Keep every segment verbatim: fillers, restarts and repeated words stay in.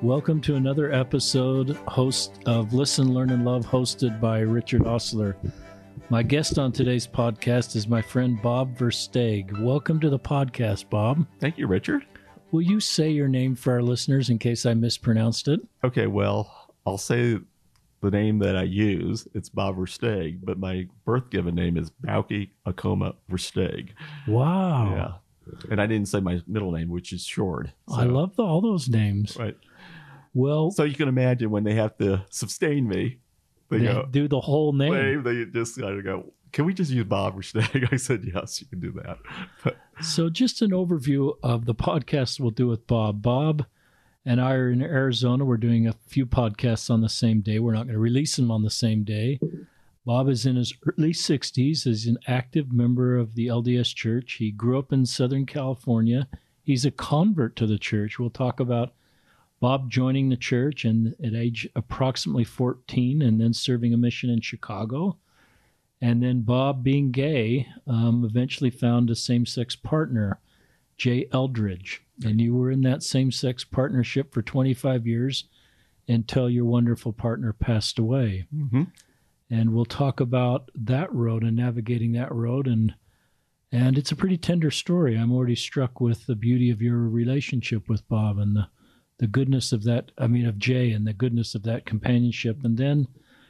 Welcome to another episode host of Listen, Learn, and Love, hosted by Richard Ostler. My guest on today's podcast is my friend Bob Versteeg. Welcome to the podcast, Bob. Thank you, Richard. Will you say your name for our listeners in case I mispronounced it? Okay, well, I'll say the name that I use. It's Bob Versteeg, but my birth given name is Bauke Akoma Versteeg. Wow. Yeah. And I didn't say my middle name, which is Short. So, I love the, all those names. Right. Well, so you can imagine when they have to sustain me, they, they go, do the whole name. Wave, they just kind of go, can we just use Bob Versteeg? I said, yes, you can do that. But, so just an overview of the podcast we'll do with Bob. Bob and I are in Arizona. We're doing a few podcasts on the same day. We're not going to release them on the same day. Bob is in his early sixties, is an active member of the L D S Church. He grew up in Southern California. He's a convert to the church. We'll talk about Bob joining the church and at age approximately fourteen and then serving a mission in Chicago. And then Bob, being gay, um, eventually found a same-sex partner, Jay Eldridge. And you were in that same-sex partnership for twenty-five years until your wonderful partner passed away. mm-hmm. And we'll talk about that road and navigating that road. And and it's a pretty tender story. I'm already struck with the beauty of your relationship with Bob and the, the goodness of that, I mean, of Jay and the goodness of that companionship. And then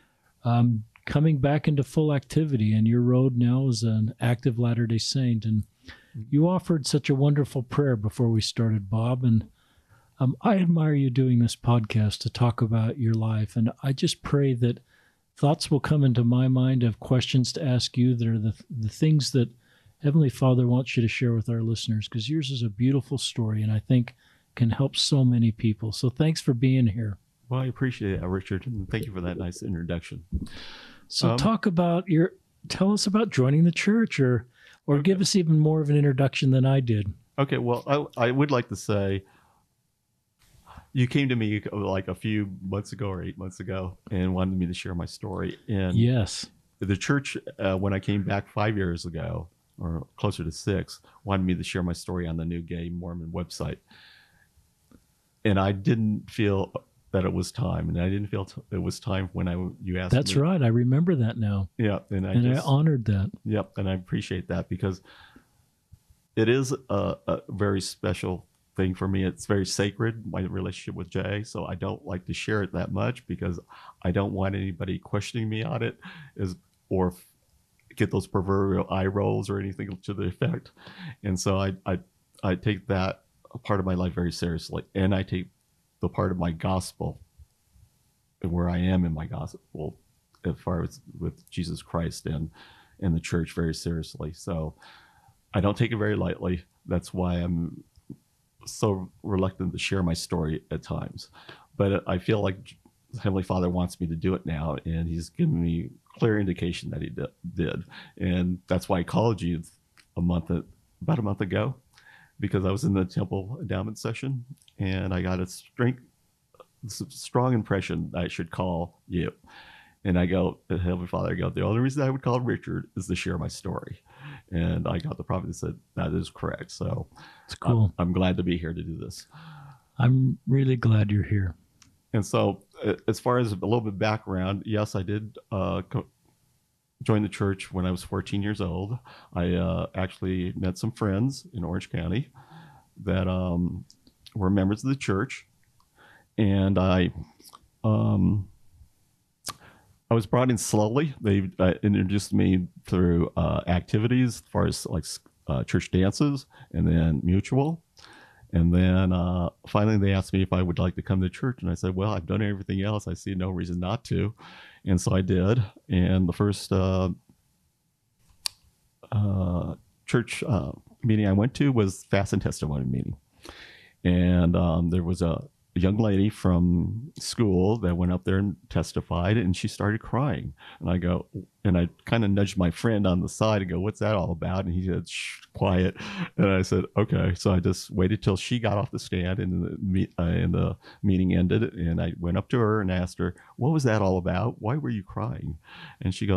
um, coming back into full activity, and your road now is an active Latter-day Saint. And you offered such a wonderful prayer before we started, Bob. And um, I admire you doing this podcast to talk about your life. And I just pray that thoughts will come into my mind of questions to ask you that are the, the things that Heavenly Father wants you to share with our listeners, because yours is a beautiful story and I think can help so many people. So thanks for being here. Well, I appreciate it, Richard, and thank you for that nice introduction. So um, talk about your, tell us about joining the church, or or okay. give us even more of an introduction than I did. Okay, well, I, I would like to say, you came to me like a few months ago or eight months ago and wanted me to share my story. And yes, the church, uh, when I came back five years ago, or closer to six, wanted me to share my story on the New Gay Mormon website. And I didn't feel that it was time. And I didn't feel t- it was time when I you asked That's me. right. I remember that now. Yeah. And I, and just, I honored that. Yep. And I appreciate that, because it is a, a very special thing for me. It's very sacred, my relationship with Jay. So I don't like to share it that much, because I don't want anybody questioning me on it, is or get those proverbial eye rolls or anything to the effect. And so I, I, I take that part of my life very seriously. And I take the part of my gospel and where I am in my gospel as far as with Jesus Christ and, and the church very seriously. So I don't take it very lightly. That's why I'm so reluctant to share my story at times. But I feel like Heavenly Father wants me to do it now, and he's given me clear indication that he did. And that's why I called you a month, about a month ago, because I was in the temple endowment session and I got a strength, strong impression that I should call you. And I go, Heavenly Father, I go, the only reason I would call Richard is to share my story. And I got the prophet that said, that is correct. So it's cool. I'm, I'm glad to be here to do this. I'm really glad you're here. And so uh, as far as a little bit of background, yes, I did uh, co- join the church when I was fourteen years old. I uh, actually met some friends in Orange County that um, were members of the church. And I... Um, I was brought in slowly. They uh, introduced me through uh, activities as far as like uh, church dances, and then mutual. And then uh, finally they asked me if I would like to come to church. And I said, well, I've done everything else. I see no reason not to. And so I did. And the first uh, uh, church uh, meeting I went to was Fast and Testimony meeting. And um, there was a a young lady from school that went up there and testified, and she started crying. And I go, and I kind of nudged my friend on the side and go, what's that all about? And he said, shh, quiet. And I said, okay. So I just waited till she got off the stand and the, meet, uh, and the meeting ended. And I went up to her and asked her, what was that all about? Why were you crying? And she goes,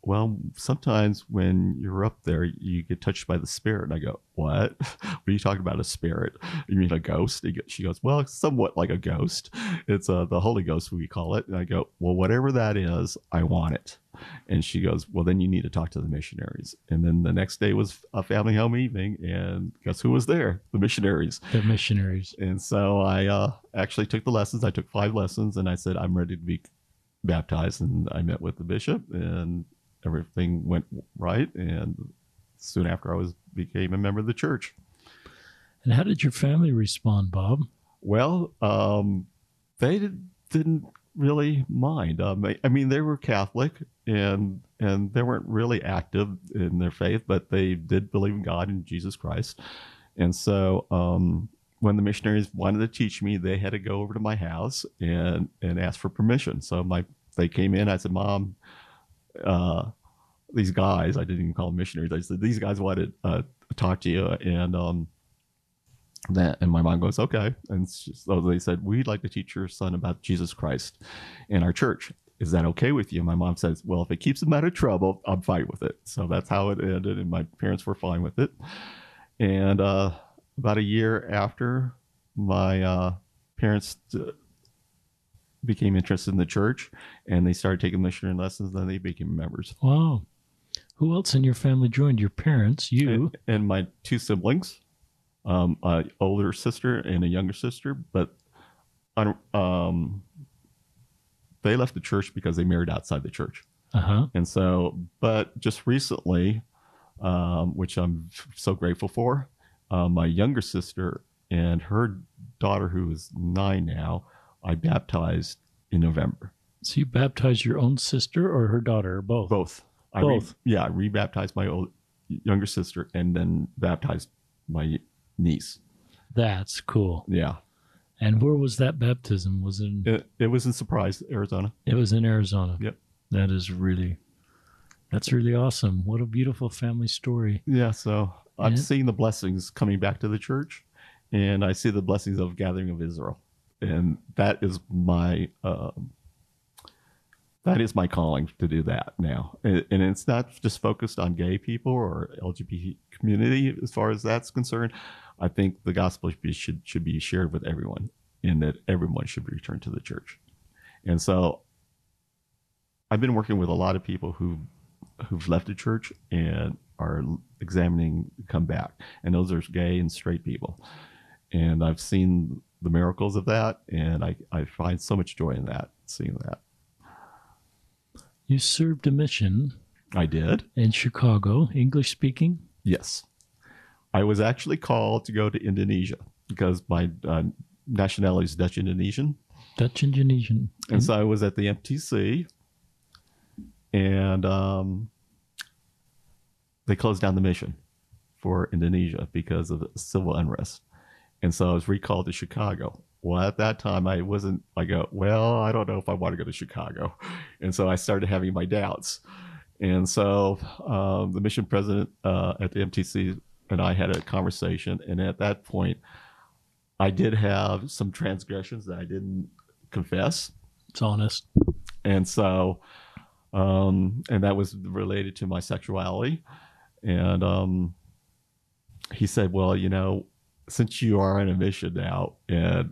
well, sometimes when you're up there, you get touched by the spirit. And I go, what? What are you talking about, a spirit? You mean a ghost? She goes, well, it's somewhat like a ghost. It's uh, the Holy Ghost, we call it. And I go, well, whatever that is, I want it. And she goes, well, then you need to talk to the missionaries. And then the next day was a family home evening. And guess who was there? The missionaries. The missionaries. And so I uh, actually took the lessons. I took five lessons, and I said, I'm ready to be baptized. And I met with the bishop, and everything went right. And soon after, I was became a member of the church. And how did your family respond, Bob? Well, um, they did, didn't really mind. Um, I, I mean, they were Catholic, and and they weren't really active in their faith, but they did believe in God and Jesus Christ. And so um, when the missionaries wanted to teach me, they had to go over to my house and and ask for permission. So my they came in. I said, Mom, uh, these guys, I didn't even call them missionaries. I said, these guys wanted uh, to talk to you. And um, that, and my mom goes, okay. And so they said, we'd like to teach your son about Jesus Christ in our church. Is that okay with you? My mom says, well, if it keeps him out of trouble, I'm fine with it. So that's how it ended. And my parents were fine with it. And uh, about a year after, my uh, parents uh, became interested in the church, and they started taking missionary lessons. Then they became members. Wow. Who else in your family joined? Your parents, you, and, and my two siblings, um, an older sister and a younger sister. But um, they left the church because they married outside the church. Uh-huh. And so, but just recently, um, which I'm so grateful for, uh, my younger sister and her daughter, who is nine now, I baptized in November. So you baptized your own sister or her daughter, or both? Both. I Both. Re- yeah, I rebaptized my old, younger sister and then baptized my niece. That's cool. Yeah. And where was that baptism? Was it in, It, it was in Surprise, Arizona. it was in Arizona. Yep. That is really, that's really awesome. What a beautiful family story. Yeah, so I'm Yeah. seeing the blessings coming back to the church, and I see the blessings of Gathering of Israel. And that is my um, that is my calling to do that now. And, and it's not just focused on gay people or L G B T community as far as that's concerned. I think the gospel should be, should, should be shared with everyone, and that everyone should return to the church. And so I've been working with a lot of people who who've left the church and are examining to come back. And those are gay and straight people. And I've seen the miracles of that, and I, I find so much joy in that, seeing that. You served a mission I did. in Chicago, English speaking. Yes. I was actually called to go to Indonesia because my uh, nationality is Dutch Indonesian. Dutch Indonesian. And so I was at the M T C, and um, they closed down the mission for Indonesia because of civil unrest. And so I was recalled to Chicago. Well, at that time, I wasn't, I go, well, I don't know if I want to go to Chicago. And so I started having my doubts. And so um, the mission president uh, at the M T C and I had a conversation. And at that point, I did have some transgressions that I didn't confess. It's honest. And so, um, and that was related to my sexuality. And um, he said, well, you know, since you are on a mission now, and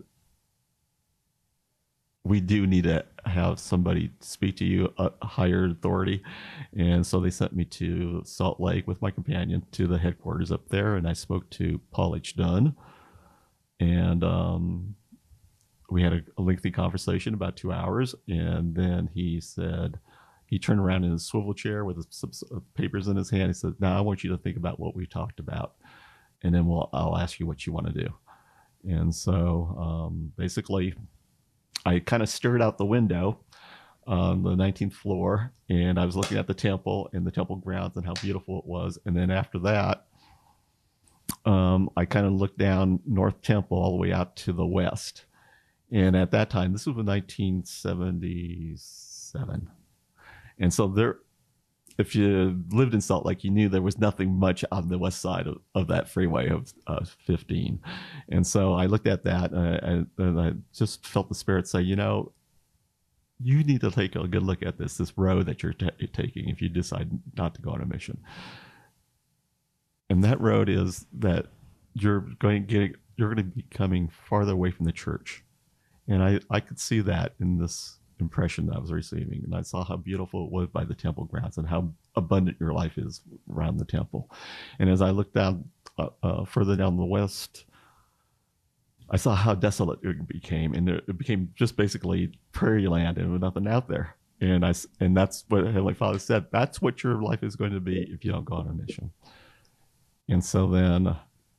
we do need to have somebody speak to you, a higher authority. And so they sent me to Salt Lake with my companion to the headquarters up there. And I spoke to Paul H. Dunn. And um, we had a, a lengthy conversation, about two hours. And then he said, he turned around in his swivel chair with some papers in his hand. He said, now I want you to think about what we talked about. And then we'll, I'll ask you what you want to do. And so um, basically, I kind of stared out the window on the nineteenth floor, and I was looking at the temple and the temple grounds and how beautiful it was. And then after that, um, I kind of looked down North Temple all the way out to the west. And at that time, this was in nineteen seventy-seven. And so there, if you lived in Salt Lake, you knew there was nothing much on the west side of, of that freeway of uh, fifteen. And so I looked at that, and I, and I just felt the Spirit say, you know, you need to take a good look at this, this road that you're t- taking if you decide not to go on a mission. And that road is that you're going to get, you're going to be coming farther away from the church. And I, I could see that in this impression that I was receiving. And I saw how beautiful it was by the temple grounds and how abundant your life is around the temple. And as I looked down uh, uh, further down the west, I saw how desolate it became. And it became just basically prairie land and nothing out there. And I, and that's what Heavenly Father said, that's what your life is going to be if you don't go on a mission. And so then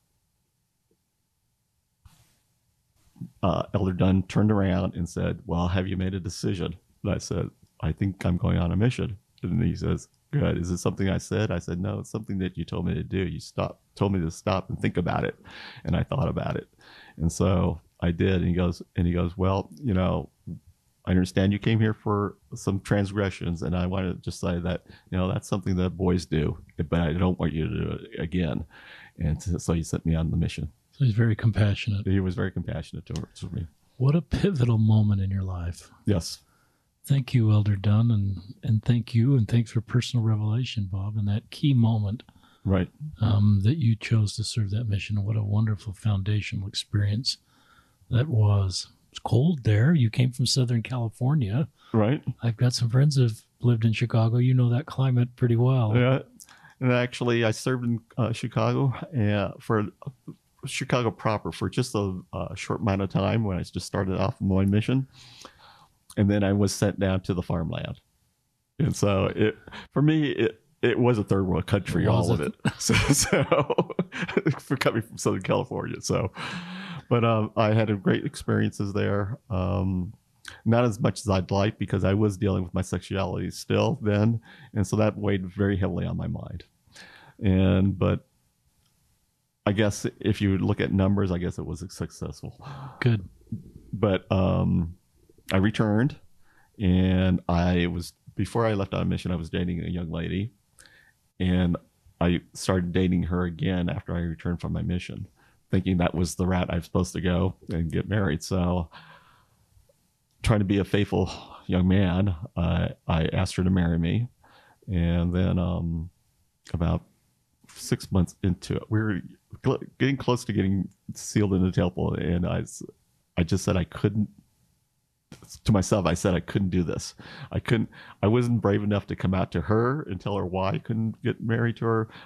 uh, Elder Dunn turned around and said, well, have you made a decision? And I said, I think I'm going on a mission. And he says, good. Is it something I said? I said, no, it's something that you told me to do. You stop, told me to stop and think about it. And I thought about it. And so I did. And he goes, and he goes, well, you know, I understand you came here for some transgressions, and I want to just say that, you know, that's something that boys do, but I don't want you to do it again. And so he sent me on the mission. So he's very compassionate. He was very compassionate towards me. What a pivotal moment in your life. Yes. Thank you, Elder Dunn, and, and thank you, and thanks for personal revelation, Bob, and that key moment right um, that you chose to serve that mission. What a wonderful foundational experience that was. It's cold there. You came from Southern California. Right. I've got some friends who've lived in Chicago. You know that climate pretty well. Yeah. And actually, I served in uh, Chicago uh, for uh, Chicago proper for just a, a short amount of time when I just started off my mission. And then I was sent down to the farmland. And so it, for me, it, it was a third world country, all of it. So, so for coming from Southern California. So, but um, I had great experiences there. Um, not as much as I'd like because I was dealing with my sexuality still then. And so that weighed very heavily on my mind. And, but I guess if you look at numbers, I guess it was successful. Good. But um, I returned, and I was, before I left on a mission, I was dating a young lady, and I started dating her again after I returned from my mission, thinking that was the route I was supposed to go and get married. So trying to be a faithful young man, uh, I asked her to marry me. And then um, about six months into it, we were getting close to getting sealed in the temple. And I, I just said I couldn't, to myself, I said I couldn't do this. I couldn't, I wasn't brave enough to come out to her and tell her why I couldn't get married to her.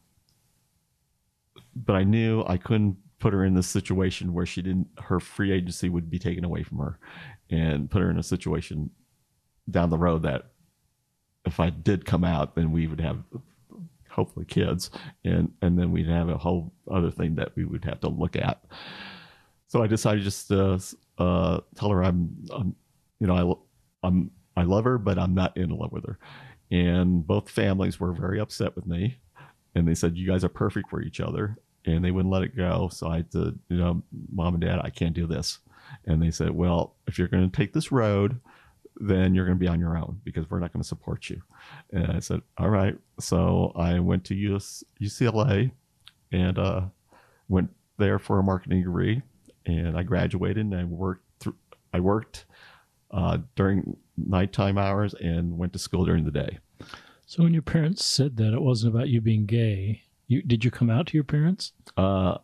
But I knew I couldn't put her in this situation where she didn't, her free agency would be taken away from her, and put her in a situation down the road that if I did come out, then we would have hopefully kids, and, and then we'd have a whole other thing that we would have to look at. So I decided just to uh, tell her I'm, I'm, you know, I, I'm, I love her, but I'm not in love with her. And both families were very upset with me. And they said, you guys are perfect for each other. And they wouldn't let it go. So I said, you know, Mom and Dad, I can't do this. And they said, well, if you're going to take this road, then you're going to be on your own because we're not going to support you. And I said, all right. So I went to U C L A and uh, went there for a marketing degree. And I graduated and I worked through, I worked uh, during nighttime hours and went to school during the day. So when your parents said that it wasn't about you being gay, you did you come out to your parents? Uh,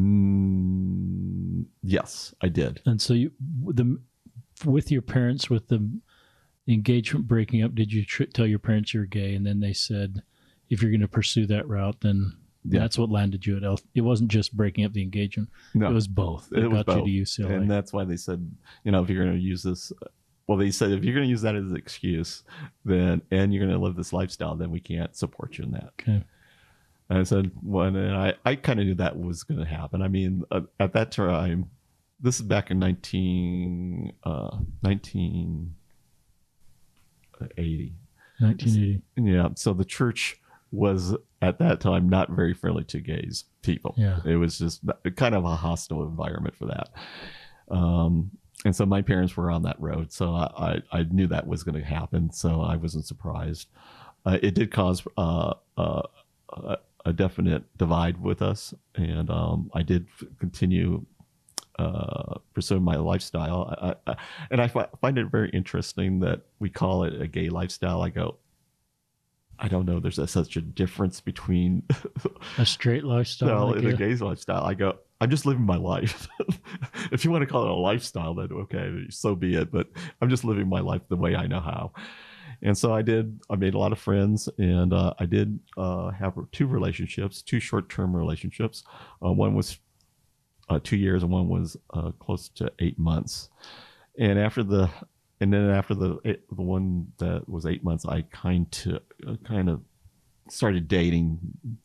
mm, yes, I did. And so you, the with your parents, with the engagement breaking up, did you tr- tell your parents you're gay? And then they said, if you're going to pursue that route, then yeah. That's what landed you at El. It wasn't just breaking up the engagement. No, it was both. It, it got was both. You to U C L A. And that's why they said, you know, if you're going to use this, well, they said, if you're going to use that as an excuse, then, and you're going to live this lifestyle, then we can't support you in that. Okay. And I said, well, and I, I kind of knew that was going to happen. I mean, uh, at that time, this is back in nineteen, uh, nineteen eighty. nineteen eighty. Yeah. So the church was at that time not very friendly to gays people. Yeah. It was just kind of a hostile environment for that. Um, and so my parents were on that road. So I, I, I knew that was going to happen. So I wasn't surprised. Uh, it did cause uh, uh, a, a definite divide with us. And um, I did continue uh, pursuing my lifestyle. I, I, and I fi- find it very interesting that we call it a gay lifestyle. I go, I don't know. There's a, such a difference between a straight lifestyle no, and a gay lifestyle. I go, I'm just living my life. If you want to call it a lifestyle, then okay, so be it. But I'm just living my life the way I know how. And so I did. I made a lot of friends, and uh, I did uh, have two relationships, two short-term relationships. Uh, one was uh, two years, and one was uh, close to eight months. And after the And then after the the one that was eight months, I kind of kind of started dating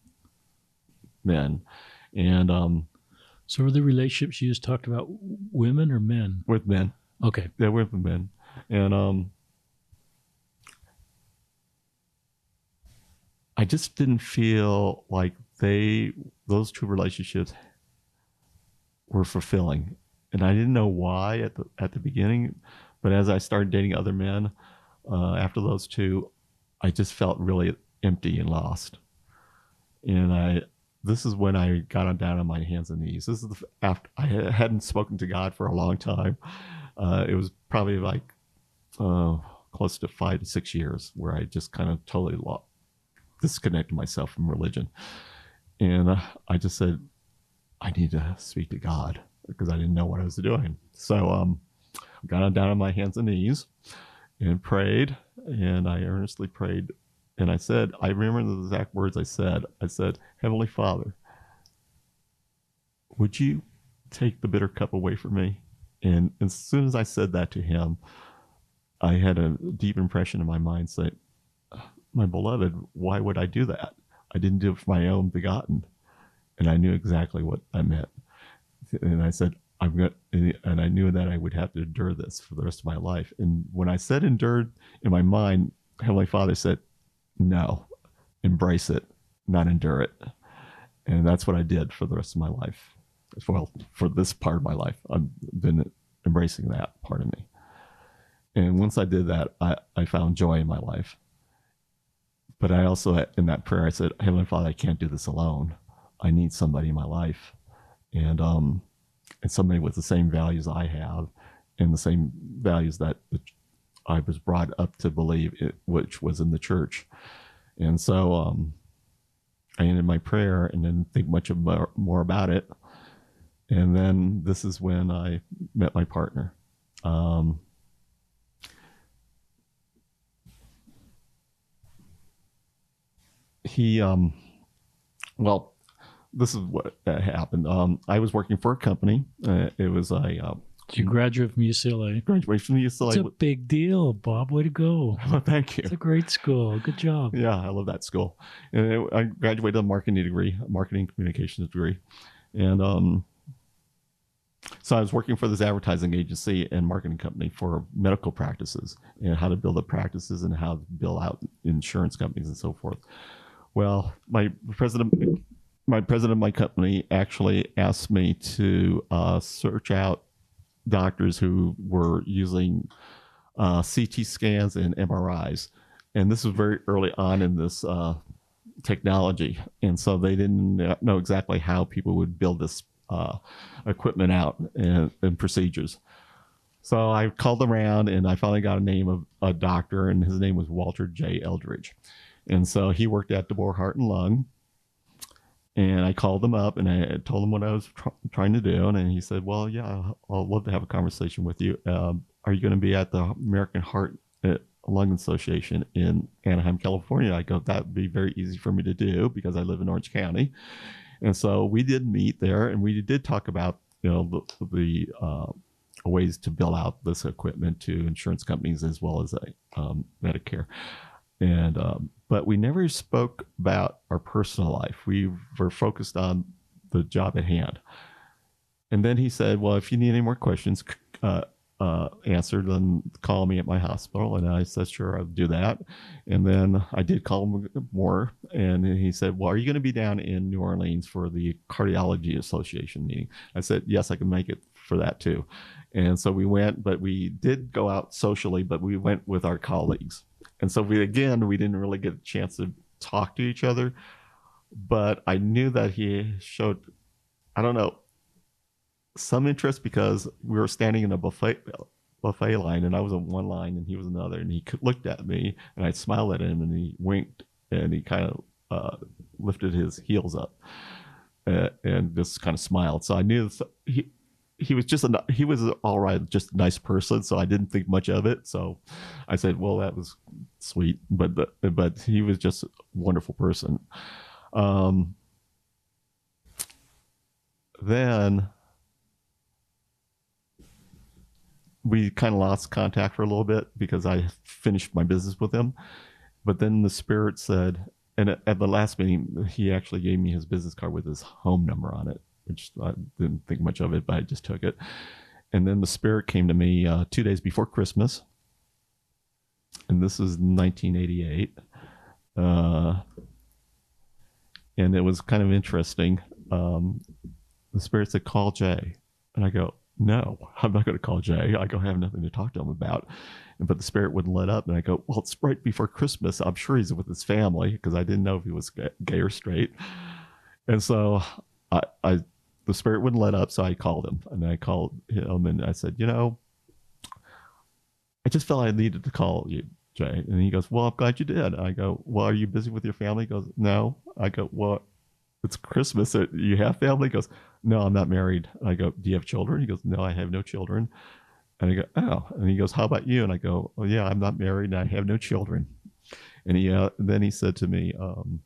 men, and um, so were the relationships you just talked about women or men? With men. Okay, yeah, with men, and um, I just didn't feel like they those two relationships were fulfilling, and I didn't know why at the at the beginning. But as I started dating other men uh, after those two, I just felt really empty and lost. And I, this is when I got on down on my hands and knees. This is the, after I hadn't spoken to God for a long time. Uh, it was probably like uh, close to five to six years where I just kind of totally lost, disconnected myself from religion. And uh, I just said, I need to speak to God because I didn't know what I was doing. So, um, got on down on my hands and knees and prayed, and I earnestly prayed, and I said, I remember the exact words I said. I said, Heavenly Father, would you take the bitter cup away from me? And as soon as I said that to him, I had a deep impression in my mind saying, my beloved, why would I do that? I didn't do it for my own begotten. And I knew exactly what that meant. And I said, I'm going to, and I knew that I would have to endure this for the rest of my life. And when I said endured in my mind, Heavenly Father said, no, embrace it, not endure it. And that's what I did for the rest of my life. Well, for this part of my life, I've been embracing that part of me. And once I did that, I, I found joy in my life. But I also, in that prayer, I said, Heavenly Father, I can't do this alone. I need somebody in my life. And, um, and somebody with the same values I have and the same values that I was brought up to believe, it, which was in the church. And so um, I ended my prayer and didn't think much of more, more about it. And then this is when I met my partner. Um, he, um, well, this is what uh, happened. Um, I was working for a company. Uh, it was a. Uh, Did you graduate from U C L A? Graduated from U C L A. It's a big deal, Bob. Way to go! Well, thank you. It's a great school. Good job. Yeah, I love that school. And it, I graduated a marketing degree, a marketing communications degree, and um, so I was working for this advertising agency and marketing company for medical practices and how to build up practices and how to build out insurance companies and so forth. Well, my president. My president of my company actually asked me to uh, search out doctors who were using uh, C T scans and M R Is. And this was very early on in this uh, technology. And so they didn't know exactly how people would build this uh, equipment out and, and procedures. So I called around and I finally got a name of a doctor, and his name was Walter J. Eldridge. And so he worked at DeBoer Heart and Lung. And I called him up and I told him what I was tr- trying to do. And he said, well, yeah, I'll love to have a conversation with you. Um, are you going to be at the American Heart and Lung Association in Anaheim, California? I go, that would be very easy for me to do because I live in Orange County. And so we did meet there, and we did talk about, you know, the, the uh, ways to build out this equipment to insurance companies as well as a, um, Medicare. And um, but we never spoke about our personal life. We were focused on the job at hand. And then he said, well, if you need any more questions uh, uh, answered, then call me at my hospital. And I said, sure, I'll do that. And then I did call him more. And he said, well, are you going to be down in New Orleans for the Cardiology Association meeting? I said, yes, I can make it for that too. And so we went, but we did go out socially, but we went with our colleagues. And so we, again, we didn't really get a chance to talk to each other, but I knew that he showed, I don't know, some interest because we were standing in a buffet buffet line, and I was on one line and he was another, and he looked at me, and I smiled at him, and he winked, and he kind of uh, lifted his heels up, uh, and just kind of smiled. So I knew he he was just a he was all right, just a nice person. So I didn't think much of it. So I said, well, that was sweet, but the, but he was just a wonderful person. Um, then we kind of lost contact for a little bit because I finished my business with him. But then the spirit said, and at, at the last meeting, he actually gave me his business card with his home number on it, which I didn't think much of it, but I just took it. And then the spirit came to me uh, two days before Christmas. And this is nineteen eighty-eight. Uh, and it was kind of interesting. Um, the spirit said, call Jay. And I go, no, I'm not going to call Jay. I go, I have nothing to talk to him about. But the spirit wouldn't let up. And I go, well, it's right before Christmas. I'm sure he's with his family, because I didn't know if he was gay or straight. And so I, I, the spirit wouldn't let up. So I called him, and I called him, and I said, you know, I just felt I needed to call you, Jay. And he goes, well, I'm glad you did. I go, well, are you busy with your family? He goes, no. I go, well, it's Christmas. You have family? He goes, no, I'm not married. I go, do you have children? He goes, no, I have no children. And I go, oh. And he goes, how about you? And I go, oh, yeah, I'm not married and I have no children. And he, uh, then he said to me, um,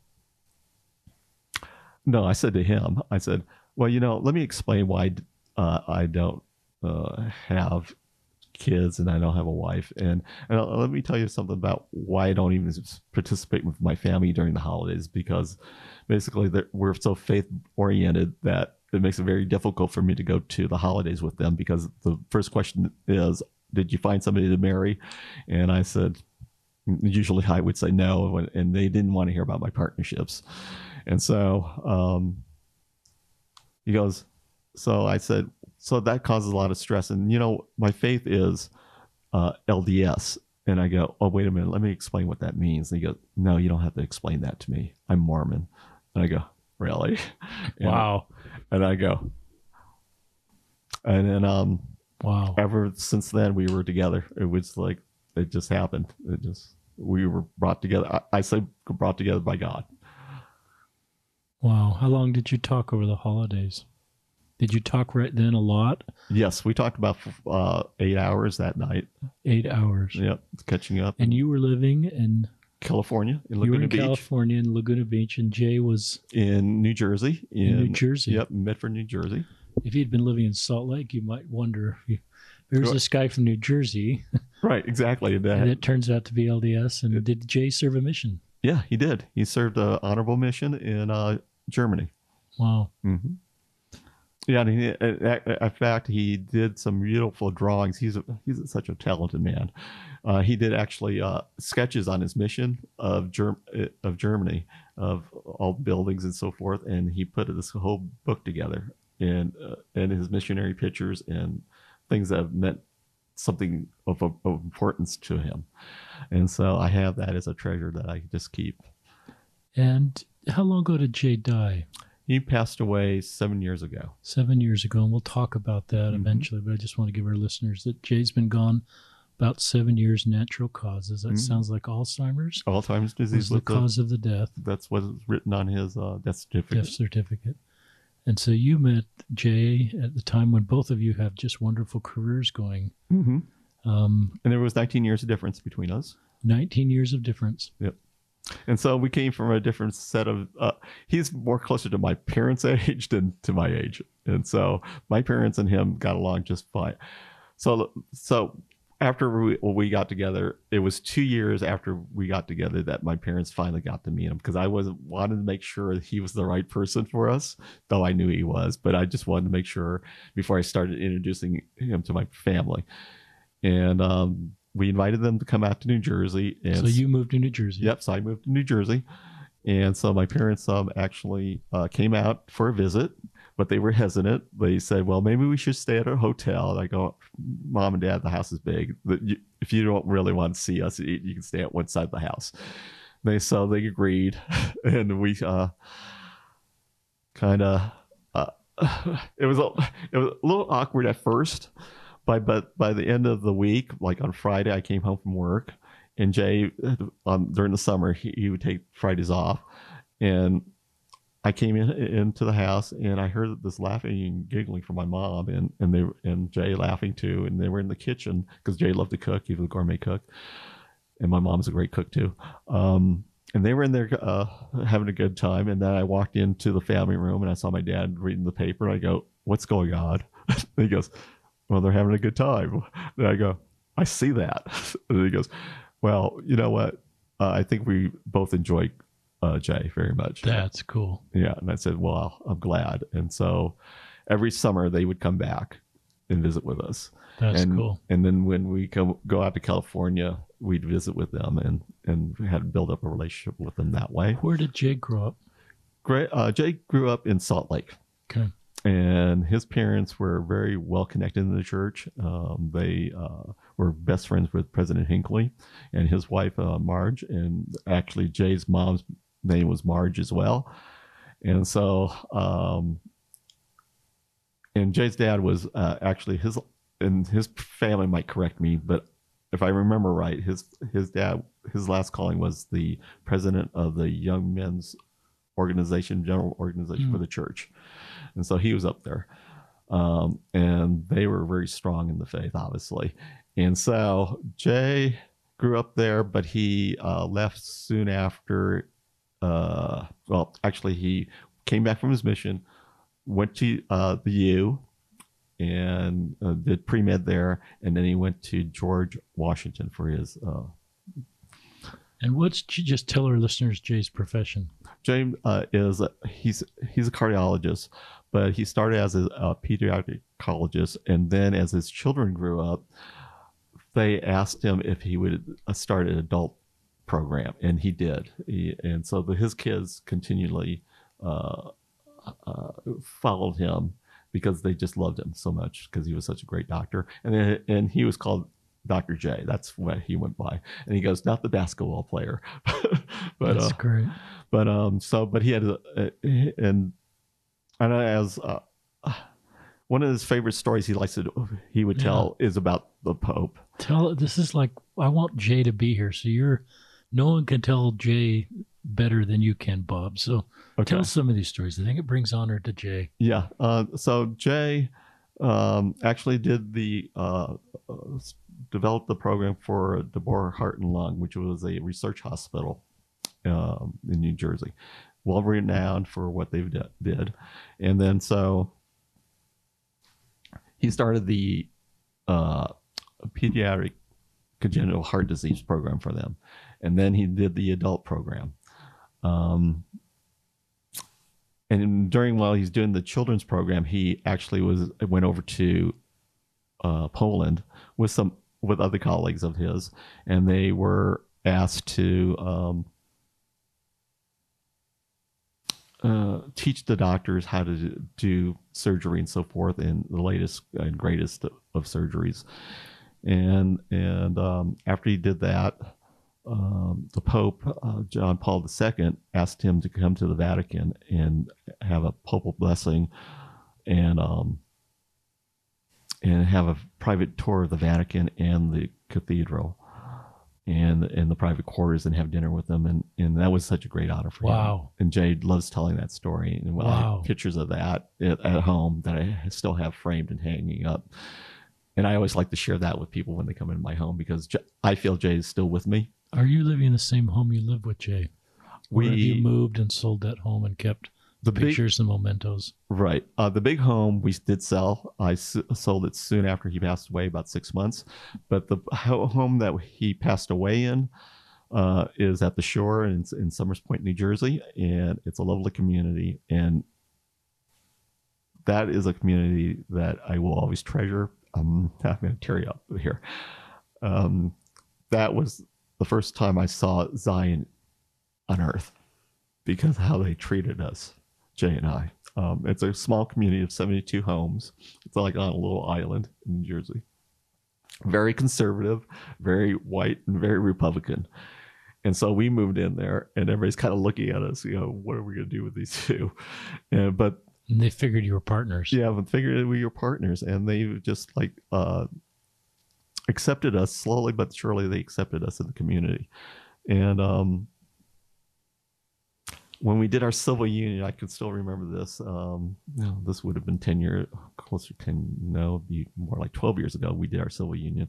no, I said to him, I said, well, you know, let me explain why uh, I don't uh, have kids and I don't have a wife. And, and let me tell you something about why I don't even participate with my family during the holidays, because basically we're so faith oriented that it makes it very difficult for me to go to the holidays with them, because the first question is, did you find somebody to marry? And I said, usually I would say no, and they didn't want to hear about my partnerships. And so um, he goes, so I said, so that causes a lot of stress. And, you know, my faith is uh, L D S. And I go, oh, wait a minute, let me explain what that means. And he goes, no, you don't have to explain that to me. I'm Mormon. And I go, really? And, wow. And I go, and then um, wow. Ever since then, we were together. It was like, it just happened. It just, we were brought together. I, I say brought together by God. Wow. How long did you talk over the holidays? Did you talk right then a lot? Yes, we talked about uh, eight hours that night. Eight hours. Yep, catching up. And you were living in California, in Laguna you were in Beach. California, in Laguna Beach, and Jay was in New Jersey. In, in New Jersey. Yep, Medford, New Jersey. If he'd been living in Salt Lake, you might wonder, if you, there's right. this guy from New Jersey. Right, exactly. That. And it turns out to be L D S. And it, did Jay serve a mission? Yeah, he did. He served an honorable mission in uh, Germany. Wow. Mm-hmm. Yeah, and he, in fact, he did some beautiful drawings. He's a, he's such a talented man. Uh, he did actually uh, sketches on his mission of Germ- of Germany, of all buildings and so forth, and he put this whole book together, and uh, and his missionary pictures and things that have meant something of, of importance to him. And so I have that as a treasure that I just keep. And how long ago did Jay die? He passed away seven years ago. Seven years ago, and we'll talk about that mm-hmm. eventually, but I just want to give our listeners that Jay's been gone about seven years, natural causes. That mm-hmm. sounds like Alzheimer's. Alzheimer's disease was the cause the, of the death. That's what is written on his uh, death certificate. Death certificate. And so you met Jay at the time when both of you have just wonderful careers going. Mm-hmm. Um, and there was nineteen years of difference between us. nineteen years of difference. Yep. And so we came from a different set of, uh, he's more closer to my parents' age than to my age. And so my parents and him got along just fine. So, so after we, we got together, it was two years after we got together that my parents finally got to meet him, because I wasn't wanted to make sure that he was the right person for us, though I knew he was, but I just wanted to make sure before I started introducing him to my family. And, um, we invited them to come out to New Jersey. And so you moved to New Jersey. Yep. So I moved to New Jersey. And so my parents um, actually uh, came out for a visit, but they were hesitant. They said, well, maybe we should stay at a hotel. And I go, Mom and Dad, the house is big. If you don't really want to see us, you can stay at one side of the house. They So they agreed. And we uh, kind of, uh, it was a, it was a little awkward at first, by but by the end of the week, like on Friday, I came home from work, and Jay, um, during the summer, he, he would take Fridays off, and I came in into the house, and I heard this laughing and giggling from my mom, and and they and Jay laughing too, and they were in the kitchen because Jay loved to cook. He was a gourmet cook, and my mom's a great cook too. Um, and they were in there uh, having a good time. And then I walked into the family room and I saw my dad reading the paper. And I go, "What's going on?" And he goes, "Well, they're having a good time." And I go, "I see that." And he goes, "Well, you know what? Uh, I think we both enjoy uh, Jay very much." That's cool. Yeah. And I said, "Well, I'm glad." And so every summer they would come back and visit with us. That's and, cool. And then when we come go out to California, we'd visit with them and and we had to build up a relationship with them that way. Where did Jay grow up? Great. Uh, Jay grew up in Salt Lake. Okay. And his parents were very well connected in the church. Um, they uh, were best friends with President Hinckley and his wife, uh, Marge. And actually, Jay's mom's name was Marge as well. And so, um, and Jay's dad was uh, actually his, and his family might correct me, but if I remember right, his his dad, his last calling was the president of the Young Men's Organization, General Organization mm. for the church. And so he was up there. Um, and they were very strong in the faith, obviously. And so Jay grew up there, but he uh, left soon after. Uh, well, actually, he came back from his mission, went to uh, the U, and uh, did pre-med there, and then he went to George Washington for his. Uh, and what's just tell our listeners Jay's profession? Jay uh, is a, he's he's a cardiologist, but he started as a, a pediatric oncologist, and then as his children grew up, they asked him if he would start an adult program, and he did. He, and so the, his kids continually uh, uh, followed him because they just loved him so much because he was such a great doctor, and then, and he was called Doctor J. That's what he went by, and he goes, not the basketball player, but that's uh, great. But um, so but he had a, a, and I know as uh, one of his favorite stories he likes to he would tell yeah. is about the Pope. Tell this is like I want Jay to be here, so you're no one can tell Jay better than you can, Bob. So okay. Tell some of these stories. I think it brings honor to Jay. Yeah. Uh, so Jay um, actually did the uh, uh, developed the program for Deborah Heart and Lung, which was a research hospital um, in New Jersey, well renowned for what they did. And then so he started the uh, pediatric congenital heart disease program for them, and then he did the adult program. Um, and during while he's doing the children's program, he actually was went over to uh, Poland with some with other colleagues of his, and they were asked to um, uh, teach the doctors how to do surgery and so forth, and the latest and greatest of surgeries. And and um, after he did that, um, the Pope, uh, John Paul the Second, asked him to come to the Vatican and have a papal blessing, and um, and have a private tour of the Vatican and the cathedral, and and the private quarters, and have dinner with them, and and that was such a great honor for wow. him. And Jay loves telling that story, and well, wow. I have pictures of that at, at home that I still have framed and hanging up. And I always like to share that with people when they come into my home, because I feel Jay is still with me. Are you living in the same home you lived with Jay? Or we have you moved and sold that home and kept the pictures big, and mementos? Right. Uh, the big home we did sell. I s- sold it soon after he passed away, about six months. But the home that he passed away in uh, is at the shore in, in Summers Point, New Jersey. And it's a lovely community. And that is a community that I will always treasure. Um, I'm going to tear you up here. Um, that was the first time I saw Zion on earth, because of how they treated us, Jay and I. Um, it's a small community of seventy-two homes. It's like on a little island in New Jersey. Very conservative, very white, and very Republican. And so we moved in there, and everybody's kind of looking at us, you know, what are we going to do with these two? And, but And they figured you were partners. Yeah, but figured we were partners, and they just like uh, accepted us slowly but surely. They accepted us in the community, and um, when we did our civil union, I can still remember this. Um, you know, this would have been ten years, closer to ten, no, it'd be more like twelve years ago. We did our civil union.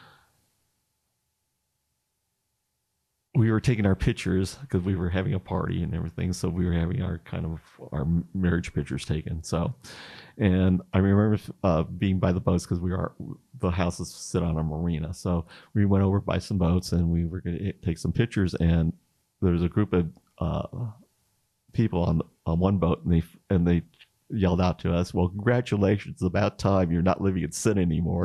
We were taking our pictures because we were having a party and everything. So we were having our kind of our marriage pictures taken. So, and I remember uh, being by the boats because we are, the houses sit on a marina. So we went over by some boats and we were going to take some pictures. And there was a group of uh, people on on one boat, and they and they yelled out to us, "Well, congratulations! It's about time you're not living in sin anymore."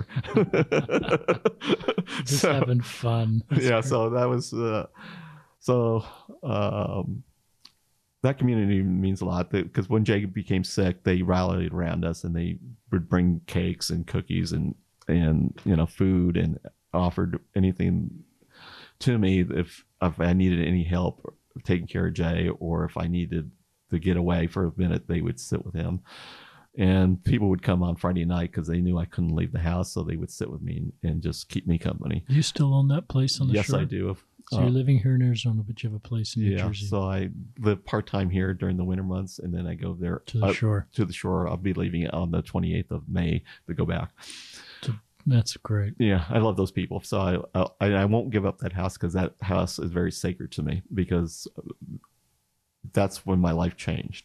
Just so, having fun. That's yeah, great. so that was uh, so um, that community means a lot because when Jay became sick, they rallied around us and they would bring cakes and cookies and and you know food and offered anything to me if if I needed any help taking care of Jay, or if I needed to get away for a minute, they would sit with him. And people would come on Friday night because they knew I couldn't leave the house, so they would sit with me and, and just keep me company. You still own that place on the yes, shore? I do. So uh, you're living here in Arizona, but you have a place in New yeah, Jersey. so I live part-time here during the winter months, and then I go there to the uh, shore. To the shore. I'll be leaving on the twenty-eighth of May to go back. To, that's great. Yeah, I love those people. So I I, I won't give up that house because that house is very sacred to me because that's when my life changed.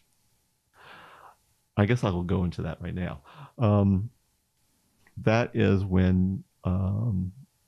I guess I will go into that right now. Um, that is when um,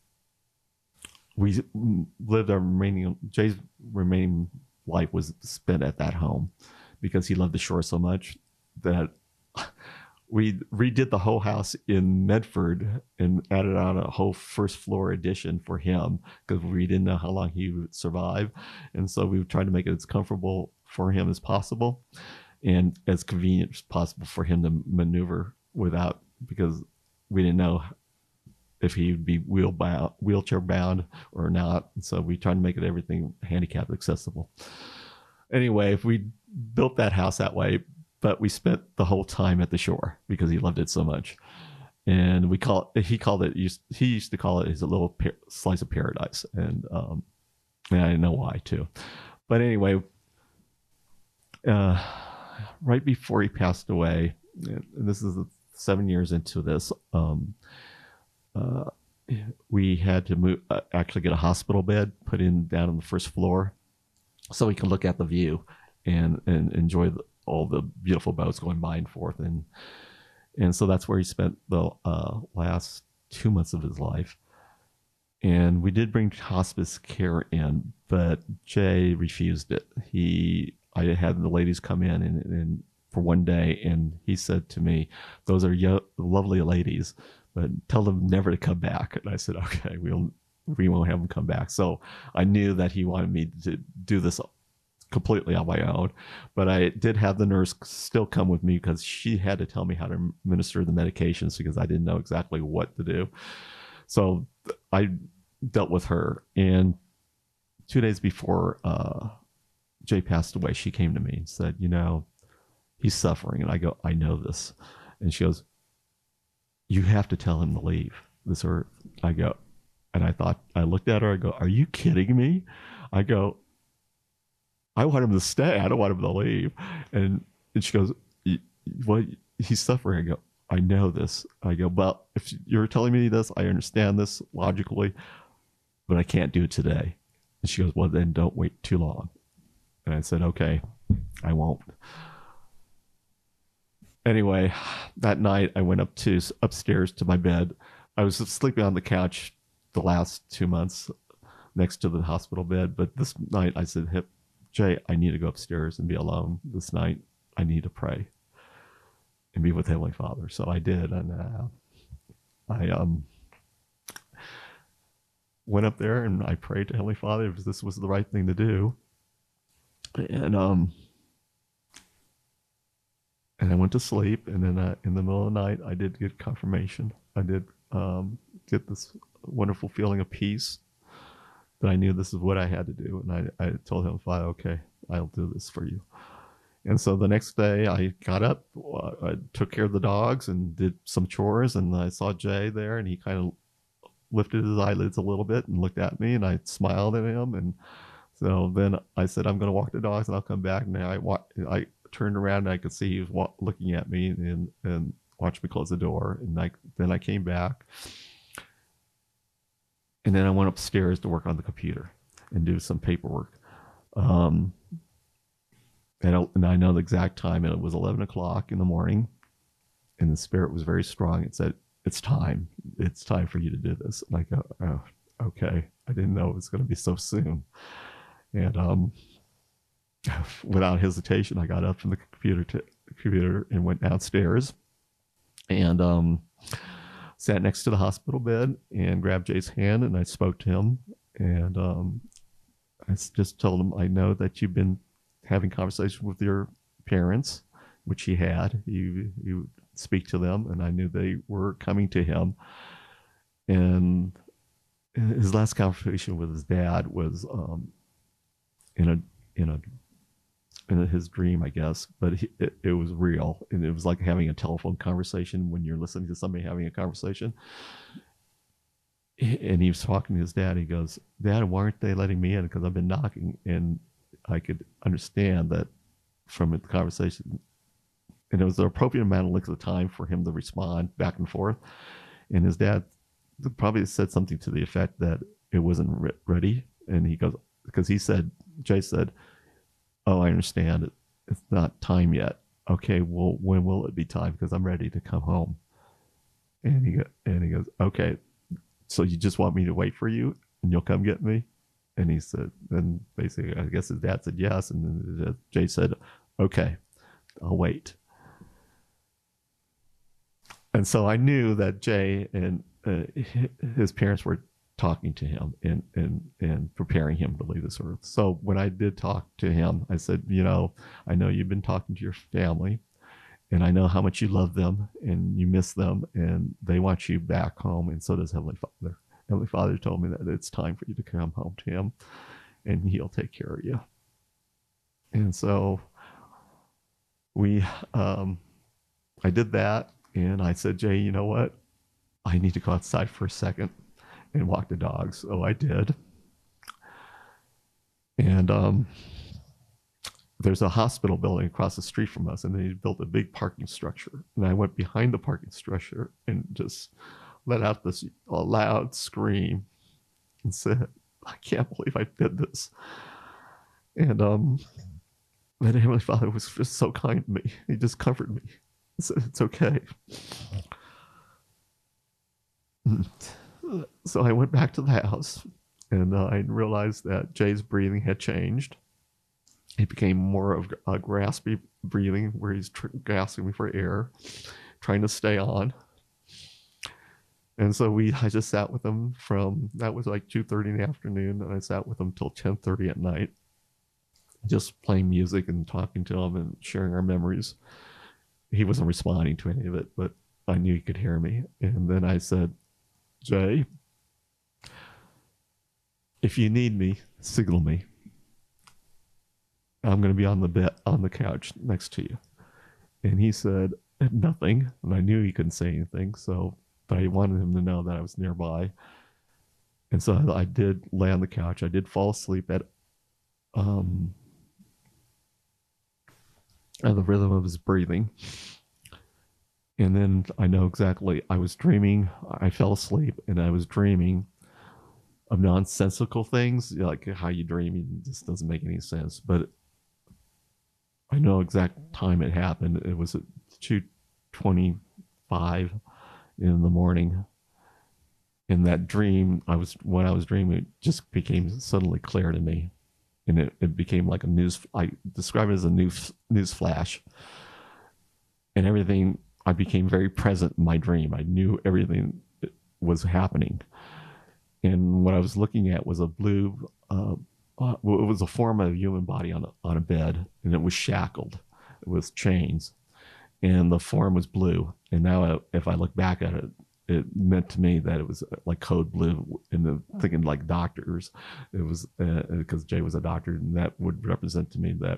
we lived our remaining, Jay's remaining life was spent at that home because he loved the shore so much that we redid the whole house in Medford and added on a whole first floor addition for him because we didn't know how long he would survive. And so we tried to make it as comfortable for him as possible and as convenient as possible for him to maneuver without, because we didn't know if he would be wheel bound, wheelchair bound or not. So we tried to make it everything handicap accessible. Anyway, if we built that house that way, but we spent the whole time at the shore because he loved it so much. And we call it, he called it, he used to call it his little par- slice of paradise. And, um, and I know why too. But anyway, uh, right before he passed away, and this is seven years into this, um, uh, we had to move, uh, actually get a hospital bed put in down on the first floor so we could look at the view and, and enjoy the, all the beautiful boats going by and forth. And, and so that's where he spent the uh, last two months of his life. And we did bring hospice care in, but Jay refused it. He, I had the ladies come in and, and for one day, and he said to me, "Those are yo- lovely ladies, but tell them never to come back." And I said, "Okay, we'll we won't have them come back." So I knew that he wanted me to do this completely on my own, but I did have the nurse still come with me because she had to tell me how to administer the medications because I didn't know exactly what to do. So I dealt with her, and two days before uh, Jay passed away, she came to me and said, "You know, he's suffering." And I go, "I know this." And she goes, "You have to tell him to leave this earth." I go, and I thought, I looked at her, I go, "Are you kidding me?" I go, "I want him to stay. I don't want him to leave." And, and she goes, "Well, he's suffering." I go, "I know this." I go, "Well, if you're telling me this, I understand this logically, but I can't do it today." And she goes, "Well, then don't wait too long." And I said, "Okay, I won't." Anyway, that night I went up to upstairs to my bed. I was sleeping on the couch the last two months next to the hospital bed, but this night I said, "Hey, Jay, I need to go upstairs and be alone this night. I need to pray and be with Heavenly Father." So I did, and uh, I um went up there and I prayed to Heavenly Father if this was the right thing to do. And um, and I went to sleep. And then uh, in the middle of the night, I did get confirmation. I did um, get this wonderful feeling of peace that I knew this is what I had to do. And I, I told him, "Father, okay, I'll do this for you." And so the next day I got up, uh, I took care of the dogs and did some chores, and I saw Jay there, and he kind of lifted his eyelids a little bit and looked at me, and I smiled at him. And so then I said, I'm going to walk the dogs and I'll come back. And I walked, I turned around and I could see he was wa- looking at me and, and watched me close the door. And I, then I came back, and then I went upstairs to work on the computer and do some paperwork. Um, and, I, and I know the exact time, and it was eleven o'clock in the morning, and the spirit was very strong. It said, it's time. It's time for you to do this. And I go, oh, okay. I didn't know it was going to be so soon. And um, without hesitation, I got up from the computer to, computer and went downstairs and um, sat next to the hospital bed and grabbed Jay's hand, and I spoke to him. And um, I just told him, I know that you've been having conversations with your parents, which he had. You you speak to them, and I knew they were coming to him. And his last conversation with his dad was um, in a in a in his dream, I guess, but he, it, it was real, and it was like having a telephone conversation when you're listening to somebody having a conversation. And he was talking to his dad. He goes, "Dad, why aren't they letting me in? Because I've been knocking." And I could understand that from the conversation, and it was the appropriate amount of length of time for him to respond back and forth. And his dad probably said something to the effect that it wasn't re- ready. And he goes, because he said, Jay said, "Oh, I understand. It's not time yet." Okay, well, when will it be time? Because I'm ready to come home. And he go, and he goes, "Okay, so you just want me to wait for you, and you'll come get me?" And he said, then basically, I guess his dad said yes, and then Jay said, "Okay, I'll wait." And so I knew that Jay and uh, his parents were talking to him and, and, and preparing him to leave this earth. So when I did talk to him, I said, you know, I know you've been talking to your family, and I know how much you love them and you miss them, and they want you back home. And so does Heavenly Father. Heavenly Father told me that it's time for you to come home to him, and he'll take care of you. And so we, um, I did that. And I said, Jay, you know what? I need to go outside for a second and walk the dogs. So I did. And um, there's a hospital building across the street from us, and they built a big parking structure. And I went behind the parking structure and just let out this loud scream and said, I can't believe I did this. And um, then Heavenly Father was just so kind to me. He just comforted me. It's, it's okay. So I went back to the house, and uh, I realized that Jay's breathing had changed. It became more of a graspy breathing, where he's tr- gasping for air, trying to stay on. And so we, I just sat with him from, that was like two thirty in the afternoon, and I sat with him till ten thirty at night, just playing music and talking to him and sharing our memories. He wasn't responding to any of it, but I knew he could hear me. And then I said, Jay, if you need me, signal me. I'm going to be on the bed, on the couch next to you. And he said nothing, and I knew he couldn't say anything, so, but I wanted him to know that I was nearby. And so I did lay on the couch. I did fall asleep at um, at the rhythm of his breathing. And then I know exactly, I was dreaming, I fell asleep, and I was dreaming of nonsensical things, like how you dream, it just doesn't make any sense. But I know exact time it happened. It was at two twenty-five in the morning. In that dream, I was when I was dreaming, it just became suddenly clear to me. And it, it became like a news, I describe it as a news, news flash. And everything, I became very present in my dream. I knew everything was happening. And what I was looking at was a blue, uh, uh, it was a form of a human body on a, on a bed, and it was shackled with chains. And the form was blue. And now if I look back at it, it meant to me that it was like code blue, and the, thinking like doctors. It was because uh, Jay was a doctor, and that would represent to me that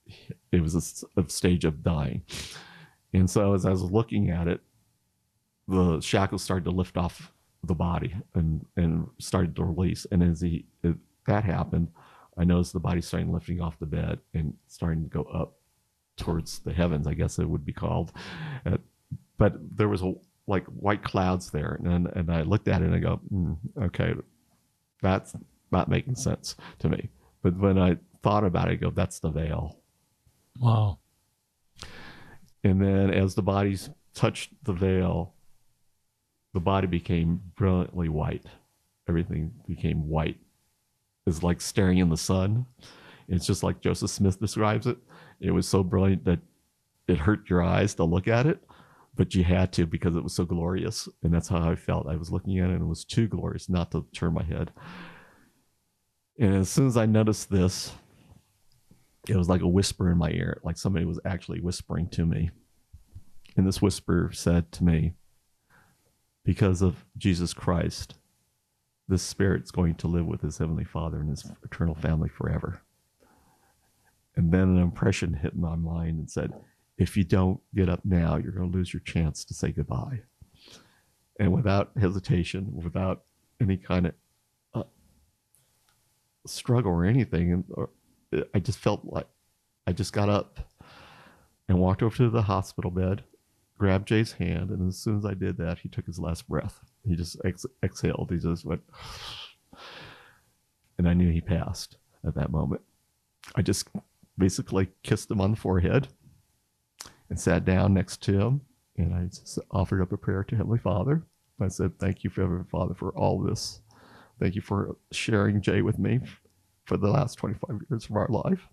it was a, s- a stage of dying. And so as I was looking at it, the shackles started to lift off the body and, and started to release. And as he, it, that happened, I noticed the body starting lifting off the bed and starting to go up towards the heavens, I guess it would be called. Uh, but there was a, like white clouds there. And, and I looked at it and I go, mm, okay, that's not making sense to me. But when I thought about it, I go, that's the veil. Wow. And then as the bodies touched the veil, the body became brilliantly white. Everything became white. It's like staring in the sun. It's just like Joseph Smith describes it. It was so brilliant that it hurt your eyes to look at it, but you had to because it was so glorious. And that's how I felt. I was looking at it and it was too glorious not to turn my head. And as soon as I noticed this, it was like a whisper in my ear, like somebody was actually whispering to me. And this whisper said to me, because of Jesus Christ, this spirit's going to live with his heavenly Father and his eternal family forever. And then an impression hit my mind and said, if you don't get up now, you're going to lose your chance to say goodbye. And without hesitation, without any kind of uh, struggle or anything, and or, I just felt like I just got up and walked over to the hospital bed, grabbed Jay's hand, and as soon as I did that, he took his last breath. He just ex- exhaled. He just went, and I knew he passed at that moment. I just basically kissed him on the forehead and sat down next to him, and I just offered up a prayer to Heavenly Father. I said, thank you, Heavenly Father, for all this. Thank you for sharing Jay with me for the last twenty-five years of our life.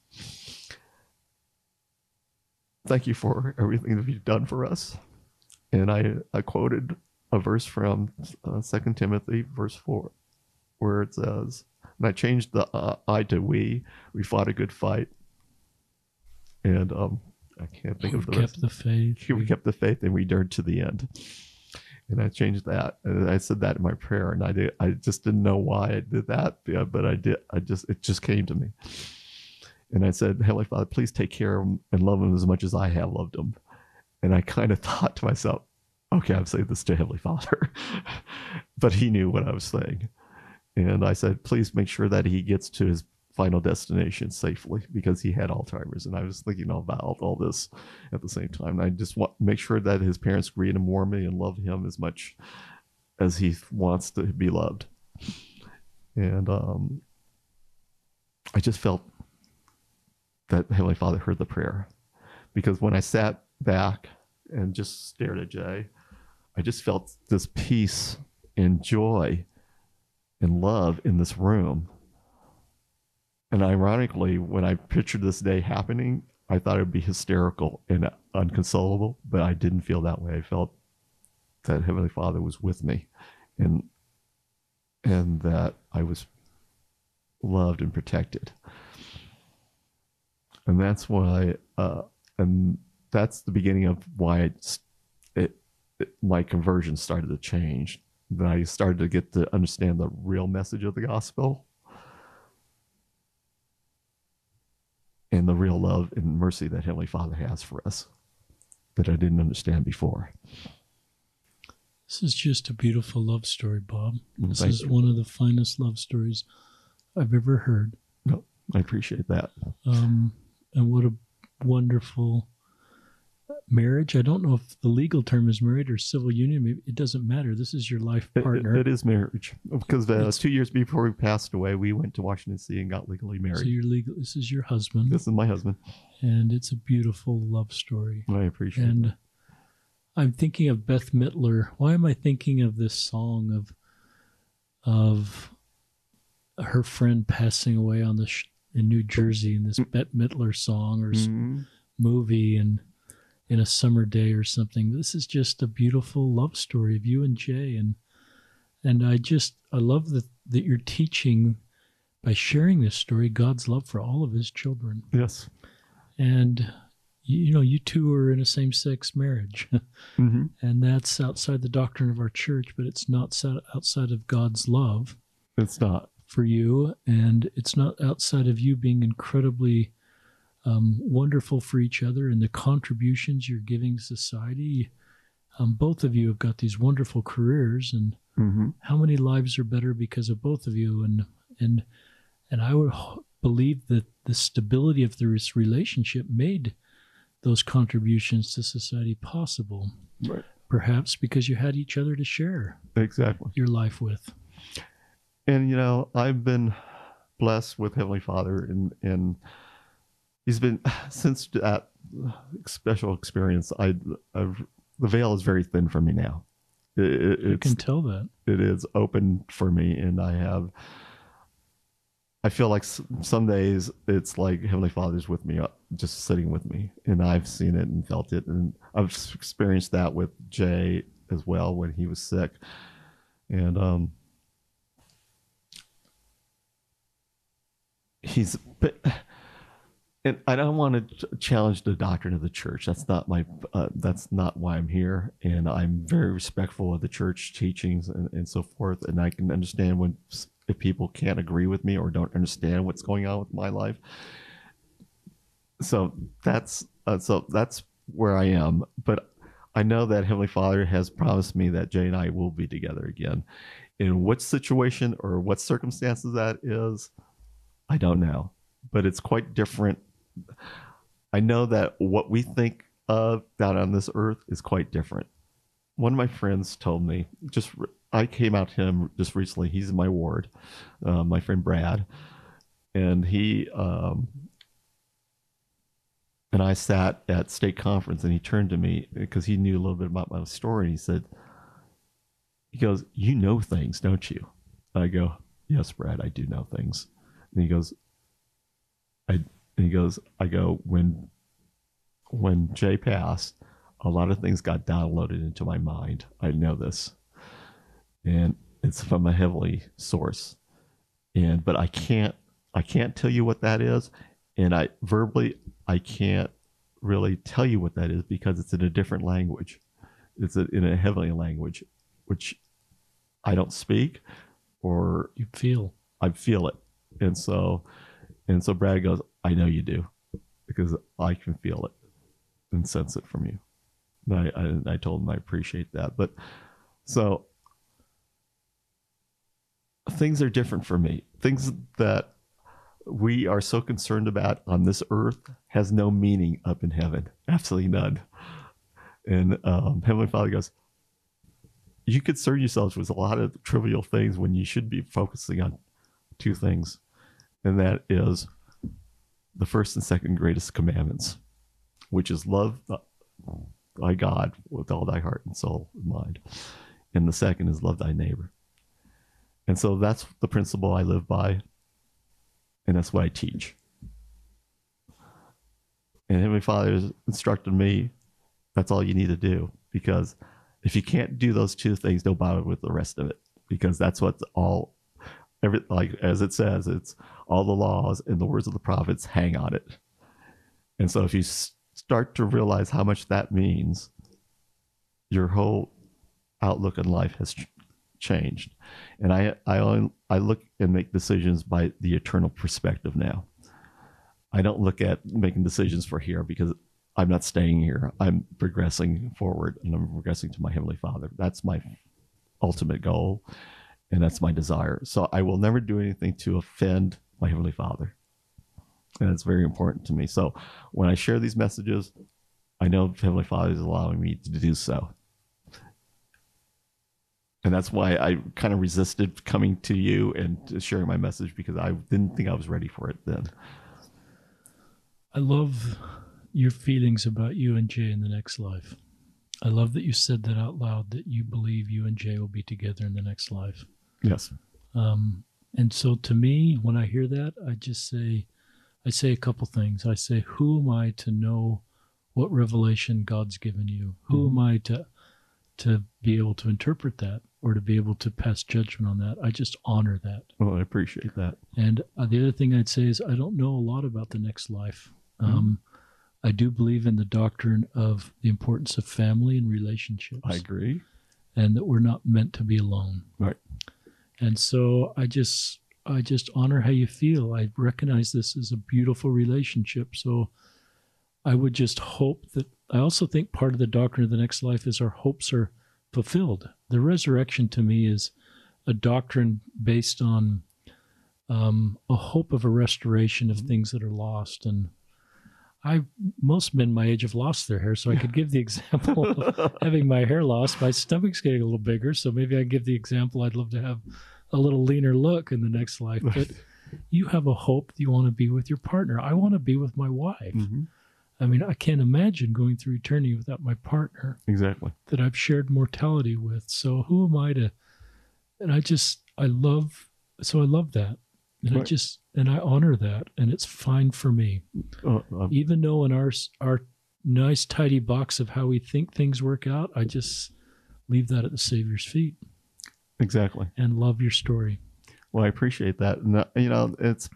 Thank you for everything that you've done for us. And I, I quoted a verse from uh, Second Timothy, verse four, where it says, and I changed the uh, I to we. We fought a good fight. And um, I can't think We've of the kept rest. the faith. We kept the faith and we endured to the end. And I changed that. And I said that in my prayer. And I did, I just didn't know why I did that. Yeah, but I did. I just, it just came to me. And I said, Heavenly Father, please take care of him and love him as much as I have loved him. And I kind of thought to myself, okay, I'm saying this to Heavenly Father. But he knew what I was saying. And I said, please make sure that he gets to his final destination safely, because he had Alzheimer's. And I was thinking about all this at the same time. And I just want to make sure that his parents greet him warmly and love him as much as he wants to be loved. And um, I just felt that Heavenly Father heard the prayer, because when I sat back and just stared at Jay, I just felt this peace and joy and love in this room. And ironically, when I pictured this day happening, I thought it would be hysterical and unconsolable, but I didn't feel that way. I felt that Heavenly Father was with me, and and that I was loved and protected. And that's why, uh, and that's the beginning of why it, it, it, my conversion started to change. That I started to get to understand the real message of the gospel and the real love and mercy that Heavenly Father has for us that I didn't understand before. This is just a beautiful love story, Bob. This Thank is you. one of the finest love stories I've ever heard. No, I appreciate that. Um, and what a wonderful marriage. I don't know if the legal term is married or civil union. Maybe it doesn't matter. This is your life partner. It, it is marriage, because uh, It's- two years before we passed away, we went to Washington D C and got legally married. So you're legal. This is your husband, This is my husband. and it's a beautiful love story. I appreciate And it. I'm thinking of Beth Midler. Why am I thinking of this song of of her friend passing away on the sh- in New Jersey in this Bette Midler song or s- Mhm. movie and in a summer day or something? This is just a beautiful love story of you and Jay, and and I just I love that that you're teaching by sharing this story God's love for all of His children. Yes. And you, you know, you two are in a same-sex marriage. Mm-hmm. And that's outside the doctrine of our church, but it's not sa- outside of God's love It's not. for you, and it's not outside of you being incredibly um, wonderful for each other and the contributions you're giving society. Um, both of you have got these wonderful careers, and Mm-hmm. how many lives are better because of both of you? And and and I would believe that the stability of this relationship made those contributions to society possible. Right. Perhaps because you had each other to share Exactly. your life with. And, you know, I've been blessed with Heavenly Father, and, and he's been, since that special experience, I, I've, the veil is very thin for me now. It, it, I can tell that. It is open for me, and I have, I feel like some days it's like Heavenly Father's with me, just sitting with me, and I've seen it and felt it, and I've experienced that with Jay as well when he was sick. And um, he's, and I don't want to challenge the doctrine of the church. That's not my, uh, that's not why I'm here. And I'm very respectful of the church teachings and, and so forth. And I can understand when, if people can't agree with me or don't understand what's going on with my life. So that's, uh, so that's where I am. But I know that Heavenly Father has promised me that Jay and I will be together again. In what situation or what circumstances that is, I don't know, but it's quite different. I know that what we think of down on this earth is quite different. One of my friends told me, just I came out to him just recently. He's in my ward, uh, my friend Brad, and he um, and I sat at state conference, and he turned to me because he knew a little bit about my story. And he said, he goes, "You know things, don't you?" I go, "Yes, Brad, I do know things." And he goes, I, and he goes, I go, when, when Jay passed, a lot of things got downloaded into my mind. I know this, and it's from a heavenly source. And, but I can't, I can't tell you what that is. And I verbally, I can't really tell you what that is because it's in a different language. It's a, in a heavenly language, which I don't speak, or you feel, I feel it. And so, and so Brad goes, "I know you do, because I can feel it and sense it from you." And I, I, I told him I appreciate that. But so things are different for me. Things that we are so concerned about on this earth has no meaning up in heaven. Absolutely none. And um, Heavenly Father goes, "You concern yourselves with a lot of trivial things when you should be focusing on two things. And that is the first and second greatest commandments, which is love thy God with all thy heart and soul and mind. And the second is love thy neighbor." And so that's the principle I live by. And that's what I teach. And Heavenly Father has instructed me, that's all you need to do. Because if you can't do those two things, don't bother with the rest of it. Because that's what's all, every, like as it says, it's all the laws and the words of the prophets hang on it. And so if you start to realize how much that means, your whole outlook on life has ch- changed. And I, I, I look and make decisions by the eternal perspective now. I don't look at making decisions for here because I'm not staying here. I'm progressing forward and I'm progressing to my Heavenly Father. That's my ultimate goal. And that's my desire. So I will never do anything to offend my Heavenly Father. And it's very important to me. So when I share these messages, I know Heavenly Father is allowing me to do so. And that's why I kind of resisted coming to you and sharing my message, because I didn't think I was ready for it then. I love your feelings about you and Jay in the next life. I love that you said that out loud, that you believe you and Jay will be together in the next life. Yes. Um, and so to me, when I hear that, I just say, I say a couple things. I say, who am I to know what revelation God's given you? Who mm-hmm. am I to to be able to interpret that or to be able to pass judgment on that? I just honor that. Well, I appreciate that. And uh, the other thing I'd say is I don't know a lot about the next life. Mm-hmm. Um, I do believe in the doctrine of the importance of family and relationships. I agree. And that we're not meant to be alone. Right. And so I just I just honor how you feel. I recognize this as a beautiful relationship. So I would just hope that, I also think part of the doctrine of the next life is our hopes are fulfilled. The resurrection to me is a doctrine based on um, a hope of a restoration of things that are lost. And I, most men my age have lost their hair, so I could give the example of having my hair lost. My stomach's getting a little bigger, so maybe I give the example I'd love to have a little leaner look in the next life. But you have a hope that you want to be with your partner. I want to be with my wife. Mm-hmm. I mean, I can't imagine going through eternity without my partner. Exactly. That I've shared mortality with. So who am I to, and I just, I love, so I love that. And right. I just, and I honor that, and it's fine for me. Uh, um, Even though in our our nice, tidy box of how we think things work out, I just leave that at the Savior's feet. Exactly. And love your story. Well, I appreciate that. And, you know, it's,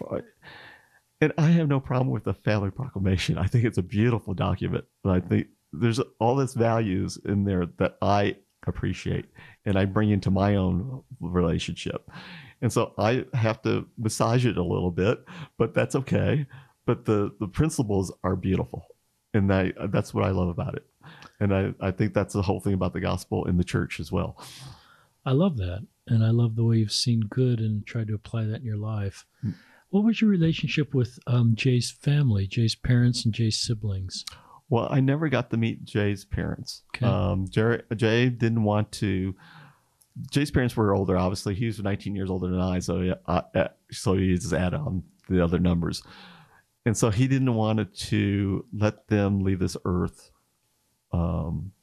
and I have no problem with the family proclamation. I think it's a beautiful document. And I think there's all this values in there that I appreciate and I bring into my own relationship. And so I have to massage it a little bit, but that's okay. But the, the principles are beautiful. And I, that's what I love about it. And I, I think that's the whole thing about the gospel in the church as well. I love that. And I love the way you've seen good and tried to apply that in your life. What was your relationship with um, Jay's family, Jay's parents and Jay's siblings? Well, I never got to meet Jay's parents. Okay. Um, Jay, Jay didn't want to... Jay's parents were older, obviously. He was nineteen years older than I, so uh, so he just add on the other numbers. And so he didn't want to let them leave this earth um,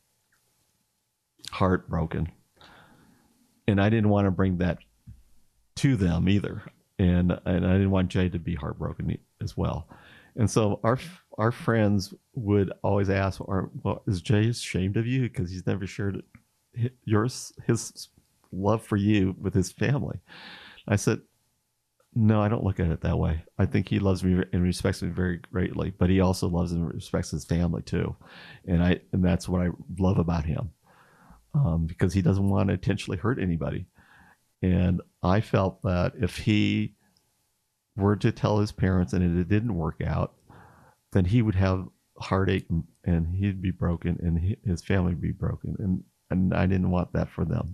heartbroken. And I didn't want to bring that to them either. And and I didn't want Jay to be heartbroken as well. And so our our friends would always ask, well, is Jay ashamed of you? Because he's never shared yours, his love for you with his family. I said, no, I don't look at it that way. I think he loves me and respects me very greatly, but he also loves and respects his family too. And I and that's what I love about him, um, because he doesn't want to intentionally hurt anybody. And I felt that if he were to tell his parents and it didn't work out, then he would have heartache and he'd be broken and his family would be broken. And, and I didn't want that for them.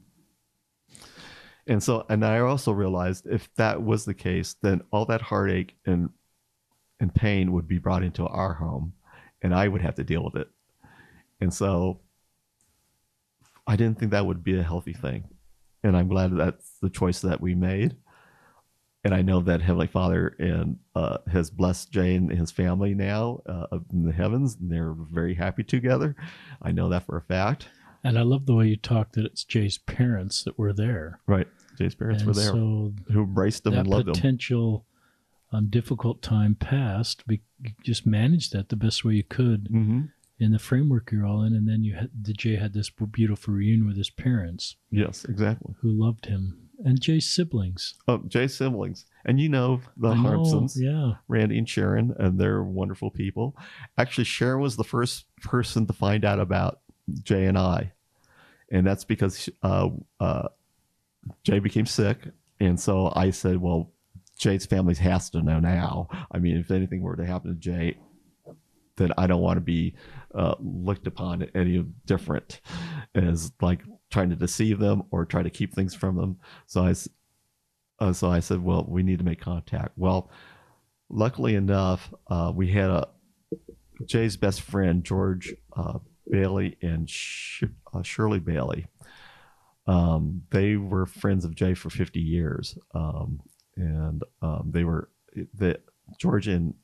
And so, and I also realized if that was the case, then all that heartache and and pain would be brought into our home and I would have to deal with it. And so I didn't think that would be a healthy thing. And I'm glad that's the choice that we made. And I know that Heavenly Father and uh, has blessed Jay and his family now uh, in the heavens, and they're very happy together. I know that for a fact. And I love the way you talk that it's Jay's parents that were there. Right. Jay's parents and were there so who embraced them and loved them. That potential um, difficult time passed, you just managed that the best way you could mm-hmm. in the framework you're all in. And then you had, the Jay had this beautiful reunion with his parents. Yes, exactly. Who loved him. And Jay's siblings. Oh, Jay's siblings. And you know the I Harmsons, know, yeah. Randy and Sharon, and they're wonderful people. Actually, Sharon was the first person to find out about Jay and I. And that's because uh, uh, Jay became sick. And so I said, well, Jay's family has to know now. I mean, if anything were to happen to Jay, then I don't want to be uh, looked upon any different as like trying to deceive them or try to keep things from them. So I, uh, so I said, well, we need to make contact. Well, luckily enough, uh, we had a Jay's best friend, George uh, Bailey and Sh- uh, Shirley Bailey. Um, they were friends of Jay for fifty years. Um, and um, they were, the George and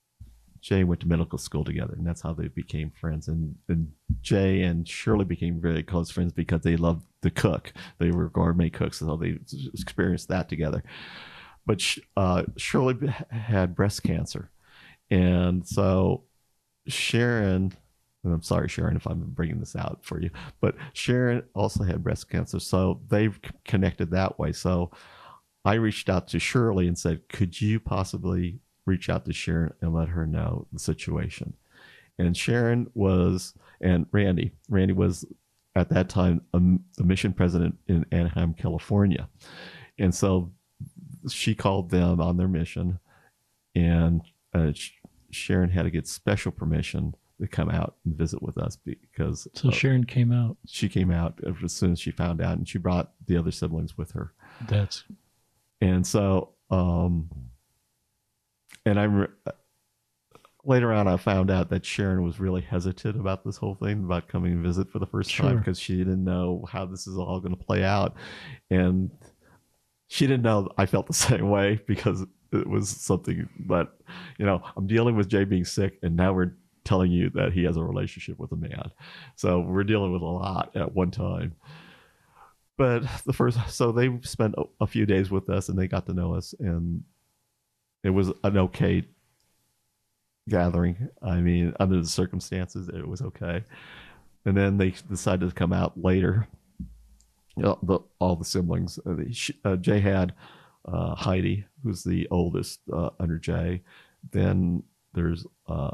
Jay went to medical school together, and that's how they became friends. And, and Jay and Shirley became very close friends because they loved to cook. They were gourmet cooks, so they experienced that together. But uh, Shirley had breast cancer. And so Sharon, and I'm sorry, Sharon, if I'm bringing this out for you, but Sharon also had breast cancer. So they've connected that way. So I reached out to Shirley and said, could you possibly reach out to Sharon and let her know the situation? And Sharon was, and Randy, Randy was at that time a, a mission president in Anaheim, California. And so she called them on their mission, and uh, Sharon had to get special permission to come out and visit with us because so uh, Sharon came out. She came out as soon as she found out, and she brought the other siblings with her. That's and so um, and I re- later on I found out that Sharon was really hesitant about this whole thing, about coming and visit for the first sure. time, because she didn't know how this is all going to play out, and she didn't know I felt the same way, because it was something that, you know, I'm dealing with Jay being sick, and now we're telling you that he has a relationship with a man. So we're dealing with a lot at one time. But the first, so they spent a few days with us, and they got to know us, and it was an okay gathering. I mean, under the circumstances, it was okay. And then they decided to come out later. You know, the, all the siblings. Uh, uh, Jay had uh, Heidi, who's the oldest uh, under Jay. Then there's uh,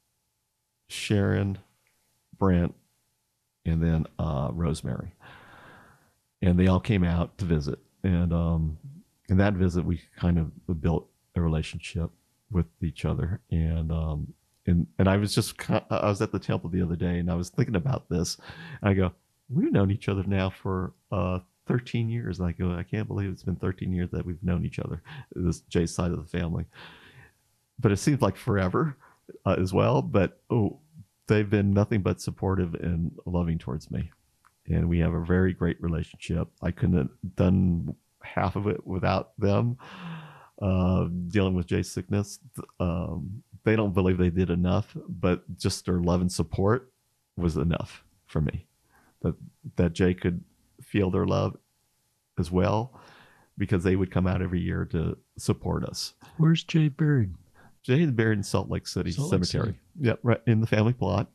Sharon, Brent, and then uh, Rosemary. And they all came out to visit. And um, in that visit, we kind of built a relationship with each other. And um, and and I was just I was at the temple the other day, and I was thinking about this. And I go, we've known each other now for uh, thirteen years. And I go, I can't believe it's been thirteen years that we've known each other, this Jay's side of the family. But it seems like forever uh, as well. But oh, they've been nothing but supportive and loving towards me. And we have a very great relationship. I couldn't have done half of it without them. Uh, dealing with Jay's sickness, um, they don't believe they did enough, but just their love and support was enough for me. That that Jay could feel their love as well, because they would come out every year to support us. Where's Jay buried? Jay is buried in Salt Lake City Salt Lake Cemetery. City. Yep, right in the family plot.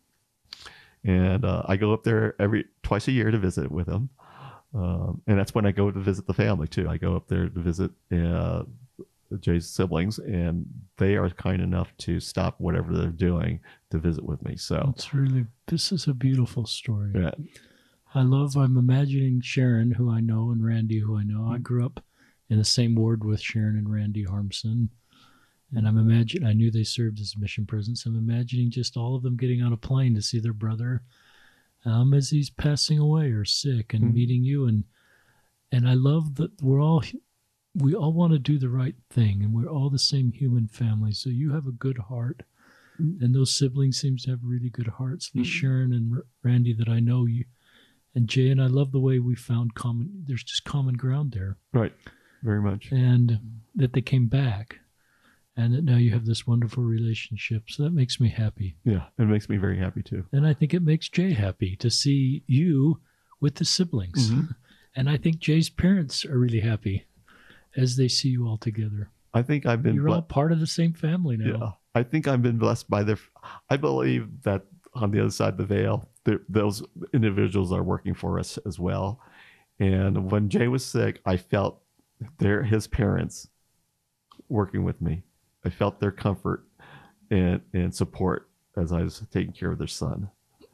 And uh, I go up there every twice a year to visit with him, um, and that's when I go to visit the family too. I go up there to visit uh, Jay's siblings, and they are kind enough to stop whatever they're doing to visit with me. So it's really, this is a beautiful story. Yeah. I love, I'm imagining Sharon, who I know, and Randy, who I know. I grew up in the same ward with Sharon and Randy Harmson. And I'm imagining, I knew they served as mission presidents. I'm imagining just all of them getting on a plane to see their brother um, as he's passing away or sick, and mm-hmm. meeting you. And and I love that we're all, we all want to do the right thing, and we're all the same human family. So you have a good heart, mm-hmm. and those siblings seem to have really good hearts. Mm-hmm. Sharon and R- Randy that I know, you and Jay, and I love the way we found common, there's just common ground there. Right, very much. And that they came back. And that now you have this wonderful relationship. So that makes me happy. Yeah, it makes me very happy too. And I think it makes Jay happy to see you with the siblings. Mm-hmm. And I think Jay's parents are really happy as they see you all together. I think I've been... You're ble- all part of the same family now. Yeah, I think I've been blessed by their... I believe that on the other side of the veil, those individuals are working for us as well. And when Jay was sick, I felt their his parents working with me. I felt their comfort and, and support as I was taking care of their son.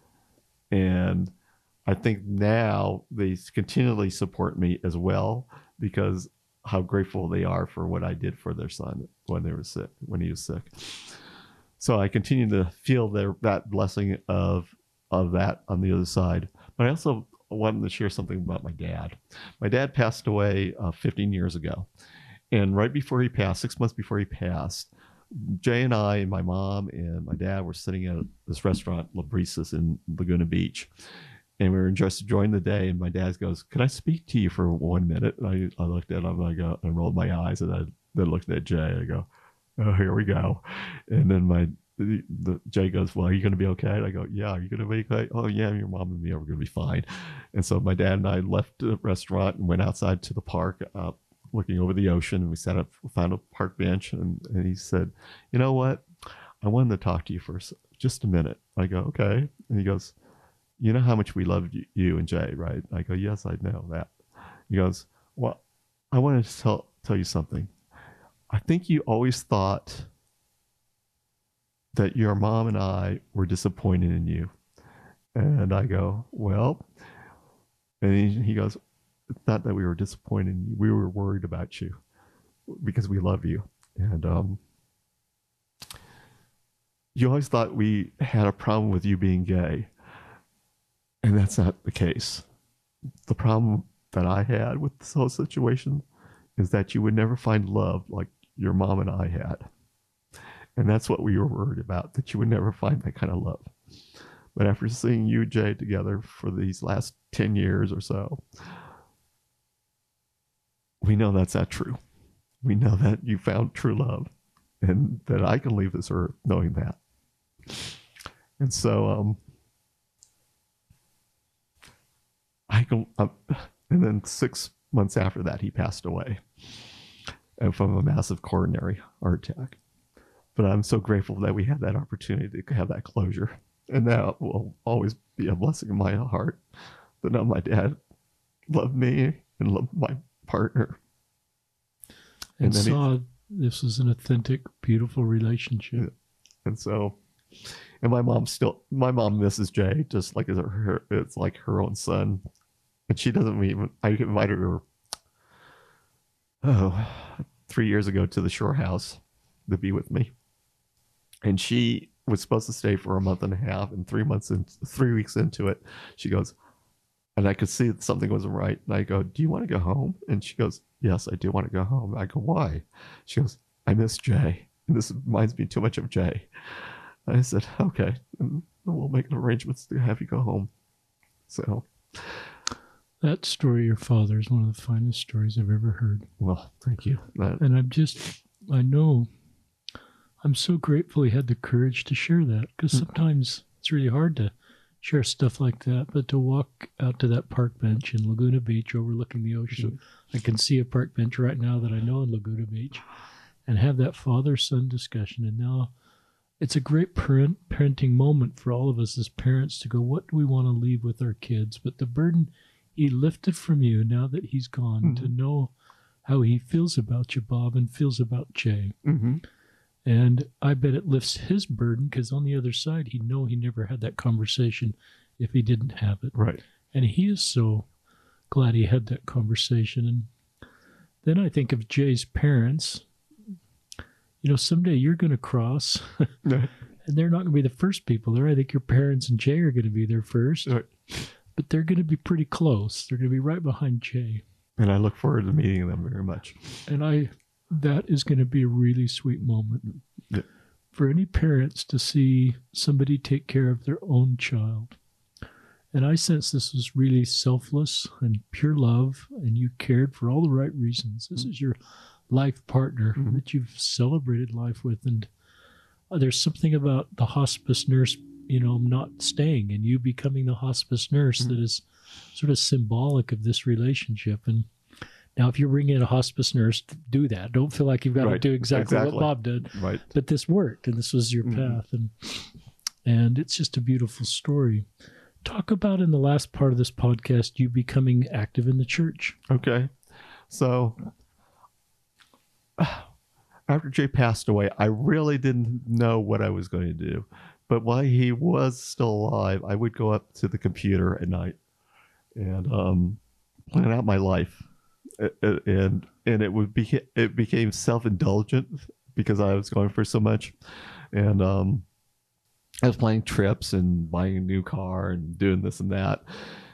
And I think now they continually support me as well, because how grateful they are for what I did for their son when they were sick, when he was sick. So I continue to feel their, that blessing of, of that on the other side. But I also wanted to share something about my dad. My dad passed away uh, fifteen years ago. And right before he passed, six months before he passed, Jay and I and my mom and my dad were sitting at this restaurant, Labrisas in Laguna Beach. And we were just enjoying the day. And my dad goes, "Can I speak to you for one minute?" And I, I looked at him, I go, I rolled my eyes, and I then looked at Jay. I go, "Oh, here we go." And then my the, the, Jay goes, "Well, are you going to be okay?" And I go, "Yeah, are you going to be okay?" "Oh, yeah, your mom and me are going to be fine." And so my dad and I left the restaurant and went outside to the park, uh, looking over the ocean, and we sat up, found a park bench, and, and he said, "You know what? I wanted to talk to you for just a minute." I go, "Okay." And he goes, "You know how much we love you, you and Jay, right?" I go, "Yes, I know that." He goes, "Well, I wanted to tell, tell you something. I think you always thought that your mom and I were disappointed in you." And I go, "Well," and he, he goes, "It's not that we were disappointed in you. We were worried about you." because we love you. And um, you always thought we had a problem with you being gay. And that's not the case. The problem that I had with this whole situation is that you would never find love like your mom and I had. And that's what we were worried about, that you would never find that kind of love. But after seeing you, Jay, together for these last ten years or so, we know that's not true. We know that you found true love and that I can leave this earth knowing that. And so, um, I can, uh, and then six months after that, he passed away and from a massive coronary heart attack. But I'm so grateful that we had that opportunity to have that closure. And that will always be a blessing in my heart that now my dad loved me and loved my partner. And, and saw he, this was an authentic, beautiful relationship. And so, and my mom still, my mom misses Jay just like it's her, it's like her own son. And she doesn't even, I invited her, oh, three years ago to the Shore House to be with me. And she was supposed to stay for a month and a half, and three months and three weeks into it, she goes, and I could see that something wasn't right. And I go, do you want to go home? And she goes, yes, I do want to go home. I go, why? She goes, I miss Jay. And this reminds me too much of Jay. I said, okay, and we'll make arrangements to have you go home. So that story of your father is one of the finest stories I've ever heard. Well, thank you. That, and I'm just, I know, I'm so grateful he had the courage to share that, because sometimes it's really hard to share stuff like that, but to walk out to that park bench in Laguna Beach overlooking the ocean, I can see a park bench right now that I know in Laguna Beach, and have that father-son discussion. And now it's a great parent, parenting moment for all of us as parents to go, what do we want to leave with our kids? But the burden he lifted from you now that he's gone, mm-hmm. to know how he feels about you, Bob, and feels about Jay. Mm-hmm. And I bet it lifts his burden, because on the other side, he'd know he never had that conversation if he didn't have it. Right. And he is so glad he had that conversation. And then I think of Jay's parents. You know, someday you're going to cross, and they're not going to be the first people there. I think your parents and Jay are going to be there first. Right. But they're going to be pretty close. They're going to be right behind Jay. And I look forward to meeting them very much. And I... that is going to be a really sweet moment yeah. for any parents to see somebody take care of their own child. And I sense this was really selfless and pure love, and you cared for all the right reasons. This is your life partner mm-hmm. that you've celebrated life with. And uh, there's something about the hospice nurse, you know, not staying and you becoming the hospice nurse mm-hmm. that is sort of symbolic of this relationship. And now, if you're bringing in a hospice nurse, do that. Don't feel like you've got right. to do exactly, exactly what Bob did. Right. But this worked, and this was your mm-hmm. path. And and it's just a beautiful story. Talk about, in the last part of this podcast, you becoming active in the church. Okay. So after Jay passed away, I really didn't know what I was going to do. But while he was still alive, I would go up to the computer at night and um, plan out my life. And and it would be it became self-indulgent because I was going for so much, and um, I was planning trips and buying a new car and doing this and that.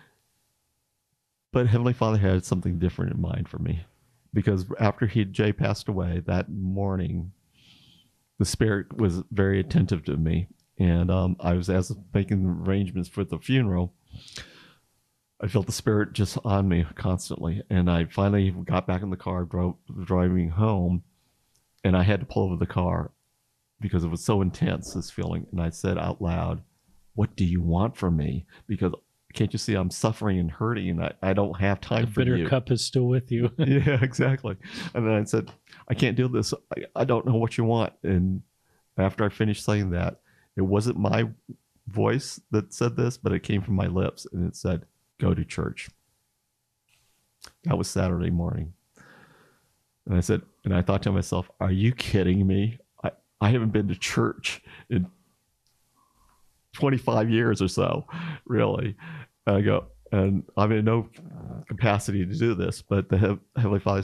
But Heavenly Father had something different in mind for me, because after he Jay passed away that morning, the Spirit was very attentive to me, and um, I was as making arrangements for the funeral. I felt the Spirit just on me constantly. And I finally got back in the car, drove, driving home, and I had to pull over the car because it was so intense, this feeling. And I said out loud, what do you want from me? Because can't you see I'm suffering and hurting, and I, I don't have time the for you. The bitter cup is still with you. Yeah, exactly. And then I said, I can't do this. I, I don't know what you want. And after I finished saying that, it wasn't my voice that said this, but it came from my lips. And it said, go to church. That was Saturday morning. And I said, and I thought to myself, are you kidding me? I, I haven't been to church in twenty-five years or so, really. And I go, and I'm in no capacity to do this, but the Heavenly Father said,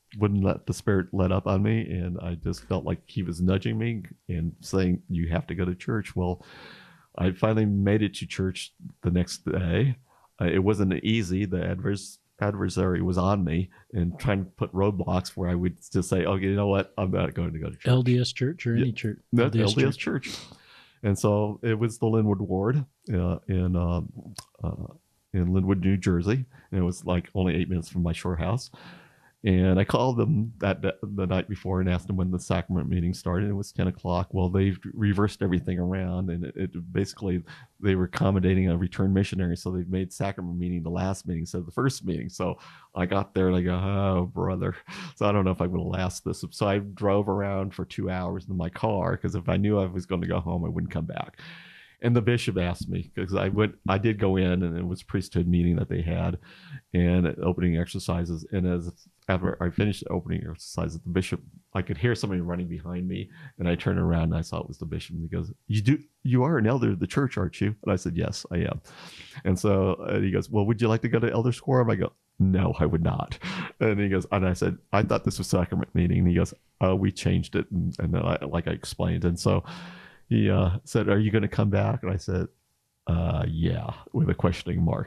wouldn't let the Spirit let up on me, and I just felt like he was nudging me and saying, "You have to go to church." Well, I finally made it to church the next day. Uh, it wasn't easy. The adverse adversary was on me and trying to put roadblocks where I would just say, "Okay, you know what? I'm not going to go to church." L D S church or any Yeah. church? No, L D S, L D S church. church. And so it was the Linwood Ward uh, in um, uh, in Linwood, New Jersey. And it was like only eight minutes from my shore house. And I called them that the night before and asked them when the sacrament meeting started. It was ten o'clock. Well, they reversed everything around, and it, it basically they were accommodating a return missionary, so they made sacrament meeting the last meeting instead of the first meeting. So I got there and I go, "Oh, brother!" So I don't know if I'm going to last this. So I drove around for two hours in my car because if I knew I was going to go home, I wouldn't come back. And the bishop asked me because I went, I did go in, and it was a priesthood meeting that they had, and opening exercises. And as after I finished the opening exercises, the bishop, I could hear somebody running behind me, and I turned around and I saw it was the bishop. And he goes, "You do, you are an elder of the church, aren't you?" And I said, "Yes, I am." And so and he goes, "Well, would you like to go to Elder's Quorum?" I go, "No, I would not." And he goes, and I said, "I thought this was sacrament meeting." And he goes, "Oh, we changed it," and, and then I, like I explained, and so. He uh, said, "Are you going to come back?" And I said, uh, "Yeah," with a questioning mark.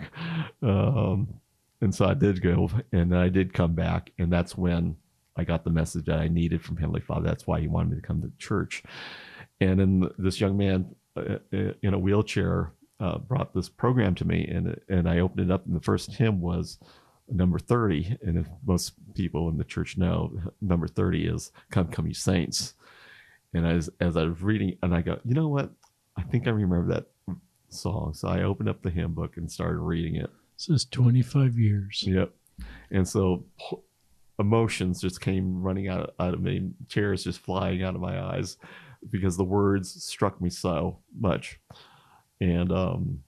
Um, and so I did go, and I did come back, and that's when I got the message that I needed from Heavenly Father. That's why He wanted me to come to church. And then this young man uh, in a wheelchair uh, brought this program to me, and and I opened it up, and the first hymn was number thirty. And if most people in the church know, number thirty is "Come, Come, You Saints." And as as I was reading, and I go, "You know what? I think I remember that song." So I opened up the hymn book and started reading it. This is twenty-five years. Yep. And so emotions just came running out, out of me, tears just flying out of my eyes because the words struck me so much. And um,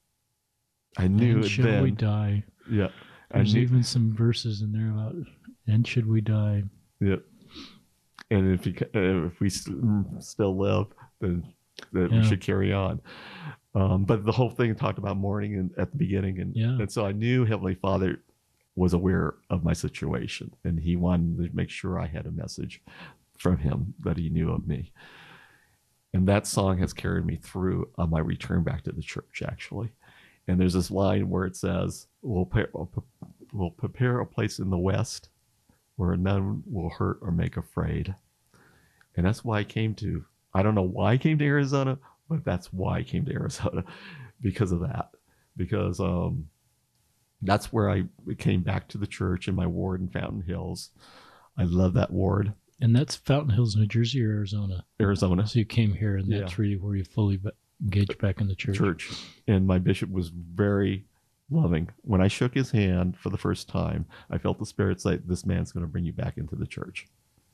I knew and should then. we die? Yeah. There's knew, even some verses in there about, "And should we die?" Yep. And if, you, if we still live, then, then yeah. we should carry on. Um, but the whole thing talked about mourning and, at the beginning. And, yeah. and so I knew Heavenly Father was aware of my situation. And He wanted to make sure I had a message from Him that He knew of me. And that song has carried me through on my return back to the church, actually. And there's this line where it says, we'll, prepare, we'll prepare a place in the West where none will hurt or make afraid. And that's why I came to, I don't know why I came to Arizona, but that's why I came to Arizona, because of that. Because um, that's where I came back to the church in my ward in Fountain Hills. I love that ward. And that's Fountain Hills, New Jersey, or Arizona? Arizona. So you came here, and that's yeah. really where you fully engaged back in the church. Church. And my bishop was very loving. When I shook his hand for the first time, I felt the Spirit say, "This man's going to bring you back into the church."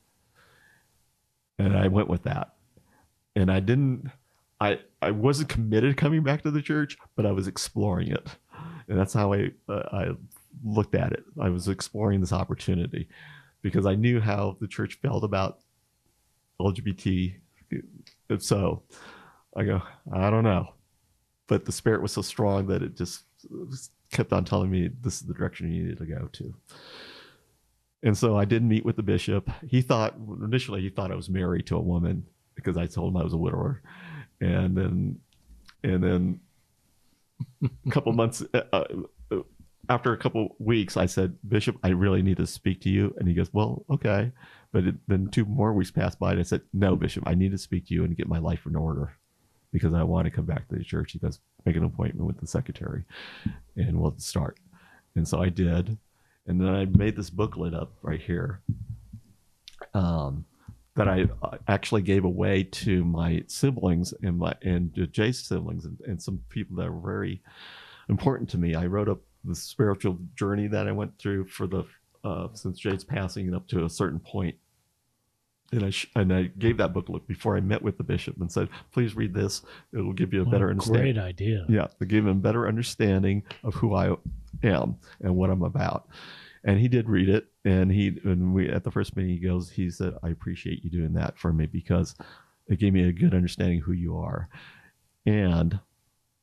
And I went with that. And I didn't, I, I wasn't committed to coming back to the church, but I was exploring it. And that's how I, uh, I looked at it. I was exploring this opportunity because I knew how the church felt about L G B T. So I go, I don't know. But the Spirit was so strong that it just kept on telling me this is the direction you needed to go to. And so I did meet with the bishop. He thought, initially he thought I was married to a woman because I told him I was a widower. And then, and then a couple months, uh, after a couple weeks, I said, "Bishop, I really need to speak to you." And he goes, "Well, okay." But it, then two more weeks passed by and I said, "No, Bishop, I need to speak to you and get my life in order because I want to come back to the church." He goes, "Make an appointment with the secretary and we'll start." And so I did. And then I made this booklet up right here um, that I actually gave away to my siblings and my and Jay's siblings and, and some people that are very important to me. I wrote up the spiritual journey that I went through for the uh, since Jay's passing up to a certain point. And I sh- and I gave that booklet before I met with the bishop and said, "Please read this. It will give you a better oh, understanding." Great idea. Yeah, to give him a better understanding of who I am and what I'm about. And he did read it. And he and we at the first meeting, he goes, he said, "I appreciate you doing that for me because it gave me a good understanding of who you are." And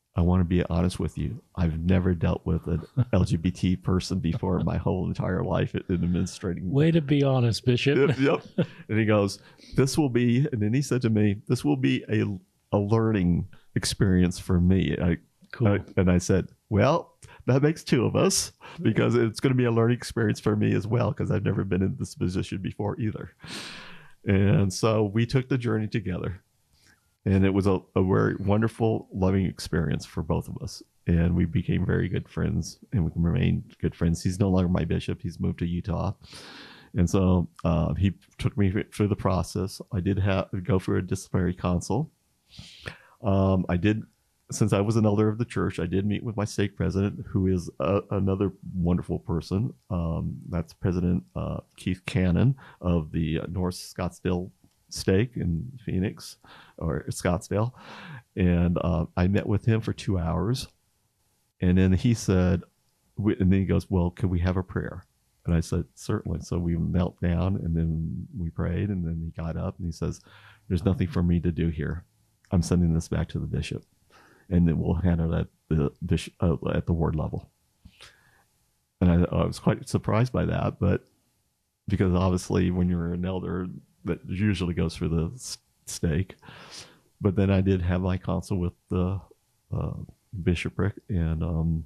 I want to be honest with you. I've never dealt with an L G B T person before in my whole entire life in administrating. Way to be honest, Bishop. Yep, yep. And he goes, this will be, and then he said to me, this will be a, a learning experience for me. I, Cool. I, and I said, well, that makes two of us, because it's going to be a learning experience for me as well, because I've never been in this position before either. And so we took the journey together, and it was a, a very wonderful, loving experience for both of us. And we became very good friends, and we remained good friends. He's no longer my bishop. He's moved to Utah. And so uh, he took me through the process. I did have go through a disciplinary council. Um, I did, since I was an elder of the church, I did meet with my stake president, who is a, another wonderful person. Um, that's President uh, Keith Cannon of the North Scottsdale stake in Phoenix, or Scottsdale. And uh, I met with him for two hours. And then he said, and then he goes, well, can we have a prayer? And I said, certainly. So we knelt down, and then we prayed, and then he got up and he says, there's nothing for me to do here. I'm sending this back to the bishop, and then we'll handle that the bishop, uh, at the ward level. And I, I was quite surprised by that, but because obviously when you're an elder, that usually goes through the stake. But then I did have my counsel with the uh, bishopric, and um,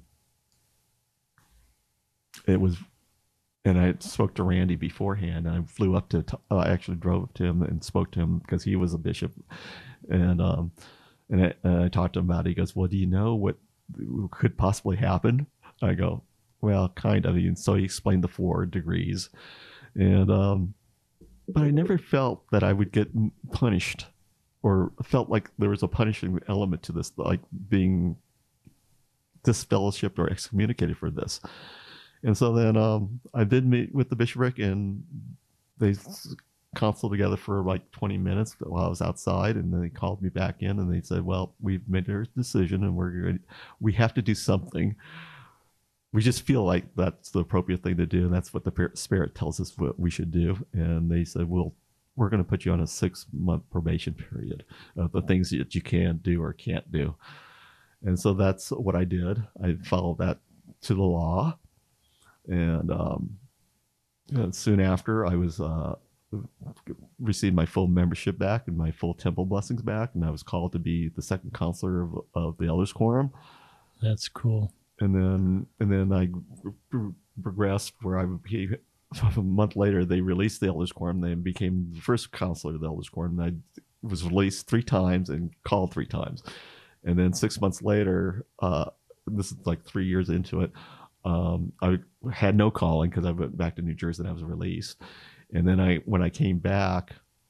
it was, and I spoke to Randy beforehand, and I flew up to, uh, I actually drove to him and spoke to him because he was a bishop. And um, and I, and I talked to him about it. He goes, well, do you know what could possibly happen? I go, well, kind of. And so he explained the four degrees. And, um, but I never felt that I would get punished, or felt like there was a punishing element to this, like being disfellowshipped or excommunicated for this. And so then um, I did meet with the bishopric, and they consulted together for like twenty minutes while I was outside, and then they called me back in, and they said, well, we've made our decision, and we're going we have to do something. We just feel like that's the appropriate thing to do, and that's what the Spirit tells us what we should do. And they said, well, we're going to put you on a six month probation period of the things that you can do or can't do. And so that's what I did. I followed that to the law. And, um, and soon after, I was uh, received my full membership back and my full temple blessings back, and I was called to be the second counselor of, of the Elders Quorum. That's cool. And then and then I progressed where I became, a month later, they released the Elders Quorum. They became the first counselor of the Elders Quorum. And I was released three times and called three times. And then six months later, uh, this is like three years into it, um, I had no calling because I went back to New Jersey and I was released. And then I, when I came back,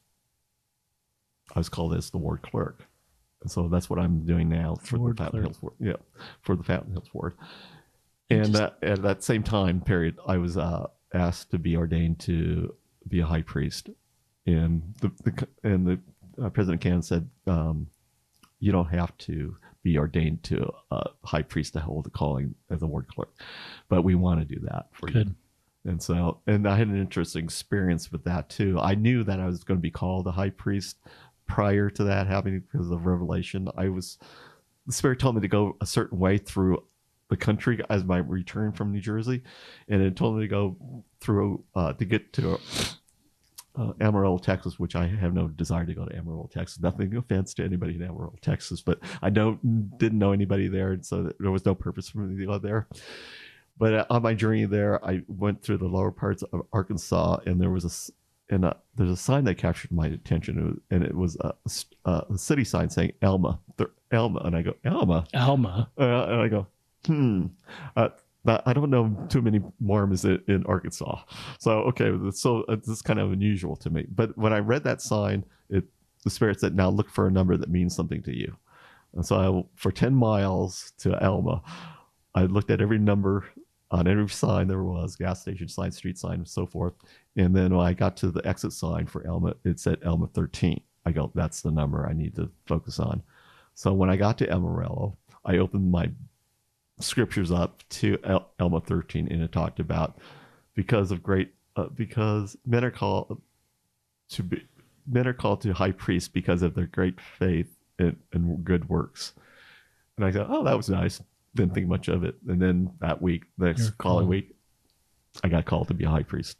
I was called as the ward clerk. And so that's what I'm doing now for ward the Fountain clerk. Hills Ward. Yeah, for the Fountain Hills Ward. And just, that, at that same time period, I was uh, asked to be ordained to be a high priest. And the, the and the uh, President Cannon said, um, you don't have to be ordained to a high priest to hold the calling as a ward clerk, but we want to do that for Good. you. And so, and I had an interesting experience with that too. I knew that I was going to be called a high priest prior to that happening because of Revelation. I was, the Spirit told me to go a certain way through the country as my return from New Jersey, and it told me to go through uh, to get to uh, Amarillo, Texas, which I have no desire to go to Amarillo, Texas. Nothing offense to anybody in Amarillo, Texas, but I don't didn't know anybody there, and so there was no purpose for me to go there. But on my journey there, I went through the lower parts of Arkansas, and there was a and a, there's a sign that captured my attention, and it was a, a, a city sign saying Alma, Alma, and I go Alma, Alma, uh, and I go, hmm. Uh, I don't know too many Mormons in, in Arkansas, so okay, so this is kind of unusual to me. But when I read that sign, it the Spirit said, "Now look for a number that means something to you." And so I, for ten miles to Alma, I looked at every number on every sign there was, gas station sign, street sign, and so forth. And then when I got to the exit sign for Alma, it said Alma thirteen. I go, that's the number I need to focus on. So when I got to Amarillo, I opened my scriptures up to El- Alma thirteen, and it talked about because of great, uh, because men are called to be, men are called to high priests because of their great faith and, and good works. And I thought, oh, that was nice. Didn't think much of it. And then that week, the next You're following called. week, I got called to be a high priest.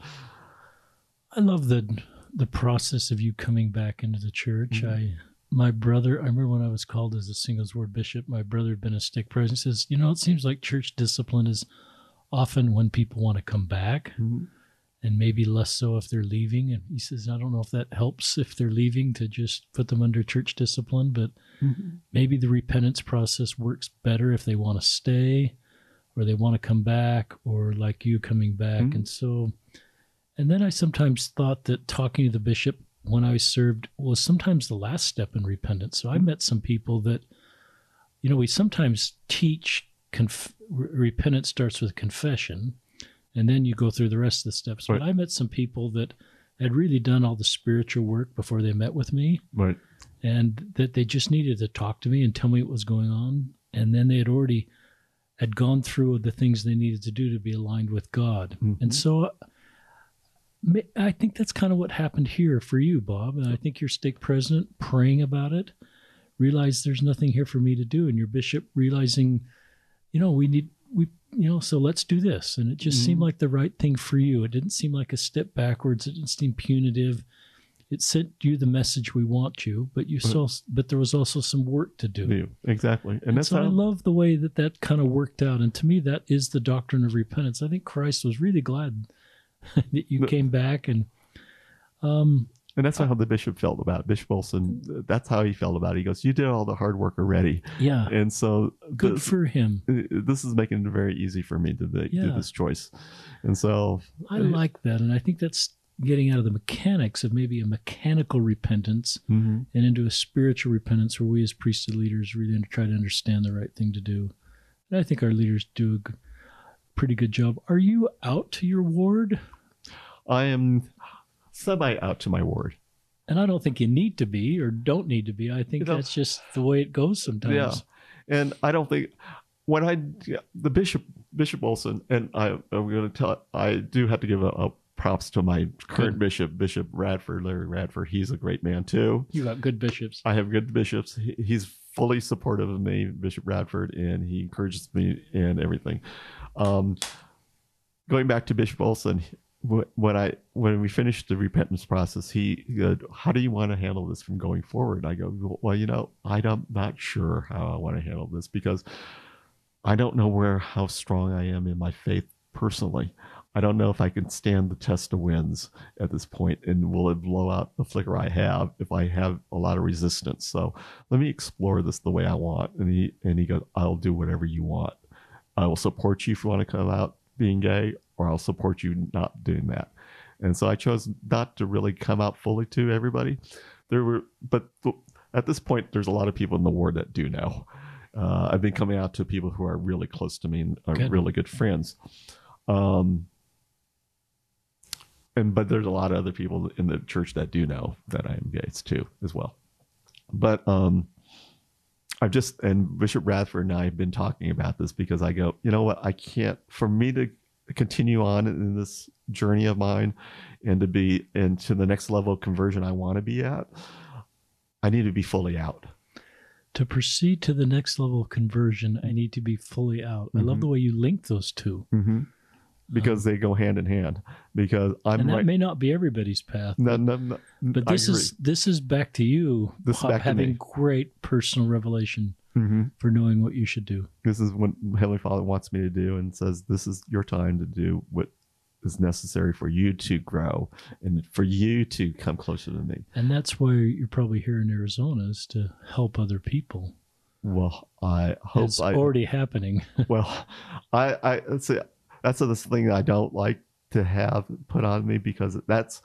I love the the process of you coming back into the church. Mhm. I my brother, I remember when I was called as a singles word bishop, my brother had been a stake president. He says, you know, it seems like church discipline is often when people want to come back, Mhm. and maybe less so if they're leaving. And he says, I don't know if that helps if they're leaving to just put them under church discipline, but Mhm. maybe the repentance process works better if they want to stay or they want to come back, or like you coming back. Mhm. And so, and then I sometimes thought that talking to the bishop when I served was sometimes the last step in repentance. So I met some people that, you know, we sometimes teach conf- re- repentance starts with confession, and then you go through the rest of the steps. Right. But I met some people that had really done all the spiritual work before they met with me, Right. and that they just needed to talk to me and tell me what was going on. And then they had already had gone through the things they needed to do to be aligned with God. Mhm. And so I think that's kind of what happened here for you, Bob. And I think your stake president praying about it, realized there's nothing here for me to do. And your bishop realizing, you know, we need, we, you know, so let's do this. And it just Mhm. seemed like the right thing for you. It didn't seem like a step backwards. It didn't seem punitive. It sent you the message we want you, but you saw, but there was also some work to do. You. Exactly. And, And that's so how I love the way that that kind of worked out. And to me, that is the doctrine of repentance. I think Christ was really glad that you But- came back. And um, And that's how the bishop felt about it. Bishop Olson, that's how he felt about it. He goes, you did all the hard work already. yeah, And so good this, for him. this is making it very easy for me to make, do Yeah. this choice. And so I like that. And I think that's getting out of the mechanics of maybe a mechanical repentance mhm. and into a spiritual repentance where we as priesthood leaders really try to understand the right thing to do. And I think our leaders do a g- pretty good job. Are you out to your ward? I am semi out to my ward. And I don't think you need to be or don't need to be. I think You know, that's just the way it goes sometimes. Yeah. And I don't think when I, yeah, the Bishop, Bishop Olson, and I, I'm going to tell, I do have to give a, a props to my current Good. bishop, Bishop Radford, Larry Radford. He's a great man too. You got good bishops. I have good bishops. He, he's fully supportive of me, Bishop Radford, and he encourages me in everything. Um, going back to Bishop Olson, wh- when I when we finished the repentance process, he, he goes, "How do you want to handle this from going forward?" I go, "Well, you know, I'm not sure how I want to handle this because I don't know where how strong I am in my faith personally. I don't know if I can stand the test of winds at this point, and will it blow out the flicker I have if I have a lot of resistance? So let me explore this the way I want." And he and he goes, "I'll do whatever you want. I will support you if you want to come out being gay, or I'll support you not doing that." And so I chose not to really come out fully to everybody. There were, but at this point, there's a lot of people in the ward that do know. Uh, I've been coming out to people who are really close to me and are Good. really good friends. Um, and but there's a lot of other people in the church that do know that I am gay too, as well. But um, I've just, and Bishop Radford and I have been talking about this because I go, you know what, I can't, for me to continue on in this journey of mine and to be into the next level of conversion I want to be at, I need to be fully out. To proceed to the next level of conversion, I need to be fully out. I love Mhm. the way you link those two. Mm-hmm. Because they go hand in hand. Because I'm And that right. may not be everybody's path. No, no, no, But I this agree. is this is back to you, This is Bob, back to having me. great personal revelation Mhm. for knowing what you should do. This is what Heavenly Father wants me to do, and says this is your time to do what is necessary for you to grow and for you to come closer to me. And that's why you're probably here in Arizona, is to help other people. Well, I hope It's I. already happening. Well, I, I let's see, that's this thing I don't like to have put on me because that's.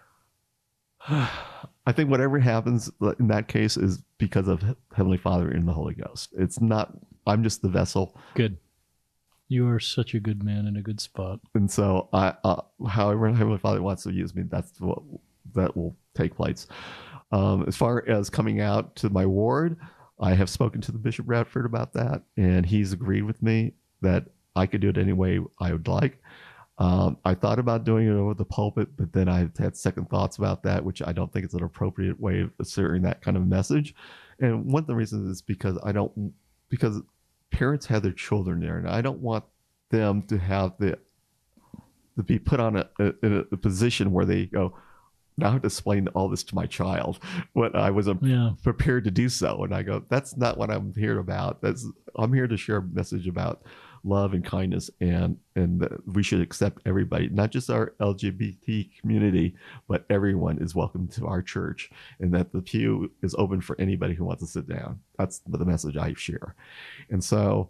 I think whatever happens in that case is because of Heavenly Father and the Holy Ghost. It's not. I'm just the vessel, Good. You are such a good man in a good spot. and so I, uh, however Heavenly Father wants to use me, that's what that will take place. Um, as far as coming out to my ward, I have spoken to the Bishop Radford about that, and he's agreed with me that I could do it any way I would like. Um, I thought about doing it over the pulpit, but then I had second thoughts about that, which I don't think is an appropriate way of asserting that kind of message. And one of the reasons is because I don't because parents have their children there, and I don't want them to have the to be put on a, a, in a position where they go, now I have to explain all this to my child when I wasn't Yeah. prepared to do so. And I go, that's not what I'm here about. That's I'm here to share a message about love and kindness, and and that we should accept everybody, not just our L G B T community, but everyone is welcome to our church, and that the pew is open for anybody who wants to sit down. That's the message I share. And so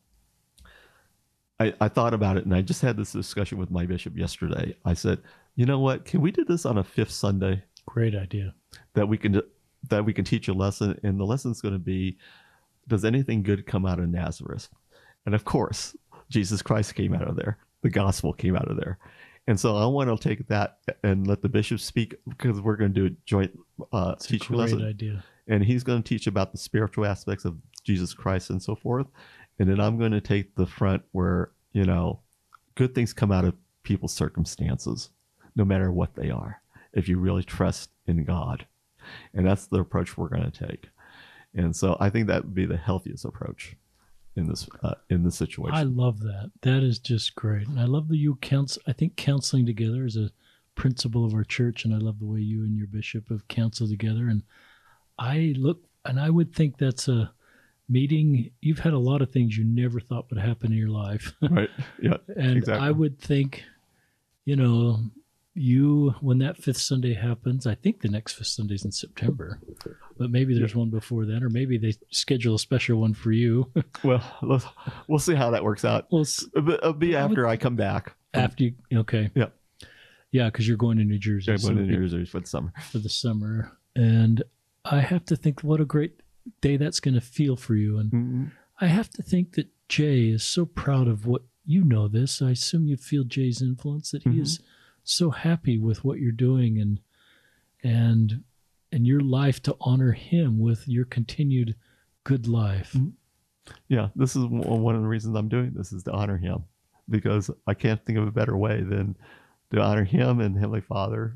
I, I thought about it, and I just had this discussion with my bishop yesterday. I said, you know what, can we do this on a fifth Sunday? Great idea. That we can that we can teach a lesson, and the lesson is going to be, does anything good come out of Nazareth? And of course, Jesus Christ came out of there. The gospel came out of there. And so I want to take that and let the bishop speak, because we're going to do a joint uh, It's a teaching great lesson. idea. And he's going to teach about the spiritual aspects of Jesus Christ and so forth. And then I'm going to take the front where, you know, good things come out of people's circumstances, no matter what they are, if you really trust in God. And that's the approach we're going to take. And so I think that would be the healthiest approach in this uh, in this situation. I love that. That is just great. And I love that you counsel. I think counseling together is a principle of our church, and I love the way you and your bishop have counseled together. And I look, and I would think that's a meeting. You've had a lot of things you never thought would happen in your life. Right. Yeah. And exactly. I would think, you know, you, when that fifth Sunday happens, I think the next fifth Sunday is in September, but maybe there's Yeah. one before then, or maybe they schedule a special one for you. Well, let's, we'll see how that works out. Well, s- It'll be- it'll be I would- after I come back. after you, okay. Yeah. Yeah, because you're going to New Jersey I'm so going to it'll New be Jersey for the summer. for the summer. And I have to think what a great day that's going to feel for you. And Mm-hmm. I have to think that Jay is so proud of what, you know this. I assume you feel Jay's influence, that he Mhm. is so happy with what you're doing and and and your life, to honor him with your continued good life. Mhm. Yeah, this is one one of the reasons I'm doing this, is to honor him, because I can't think of a better way than to honor him and Heavenly Father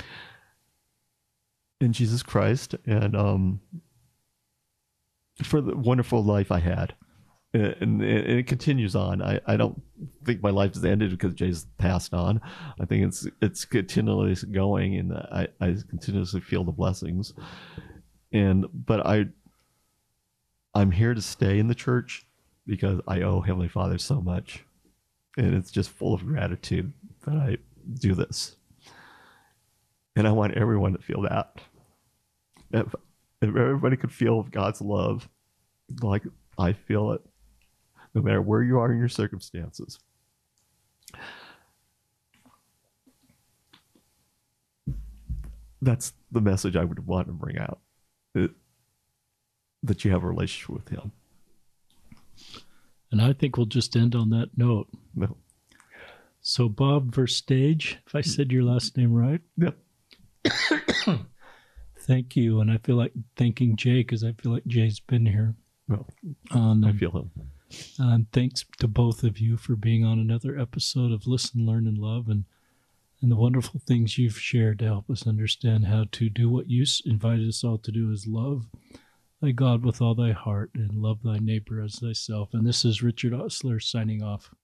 in Jesus Christ, and um, for the wonderful life I had. And, and, and it continues on. I, I don't think my life has ended because Jay's passed on. I think it's it's continually going, and I, I continuously feel the blessings. And but I I'm here to stay in the church because I owe Heavenly Father so much, and it's just full of gratitude that I do this. And I want everyone to feel that. If, if everybody could feel God's love like I feel it, no matter where you are in your circumstances. That's the message I would want to bring out. It, that you have a relationship with him. And I think we'll just end on that note. No. So Bob Verstage, if I said your last name right, Yep. thank you. And I feel like thanking Jay, because I feel like Jay's been here. Well, Um, I feel him. And thanks to both of you for being on another episode of Listen, Learn, and Love, and and the wonderful things you've shared to help us understand how to do what you s- invited us all to do, is love thy God with all thy heart and love thy neighbor as thyself. And this is Richard Osler signing off.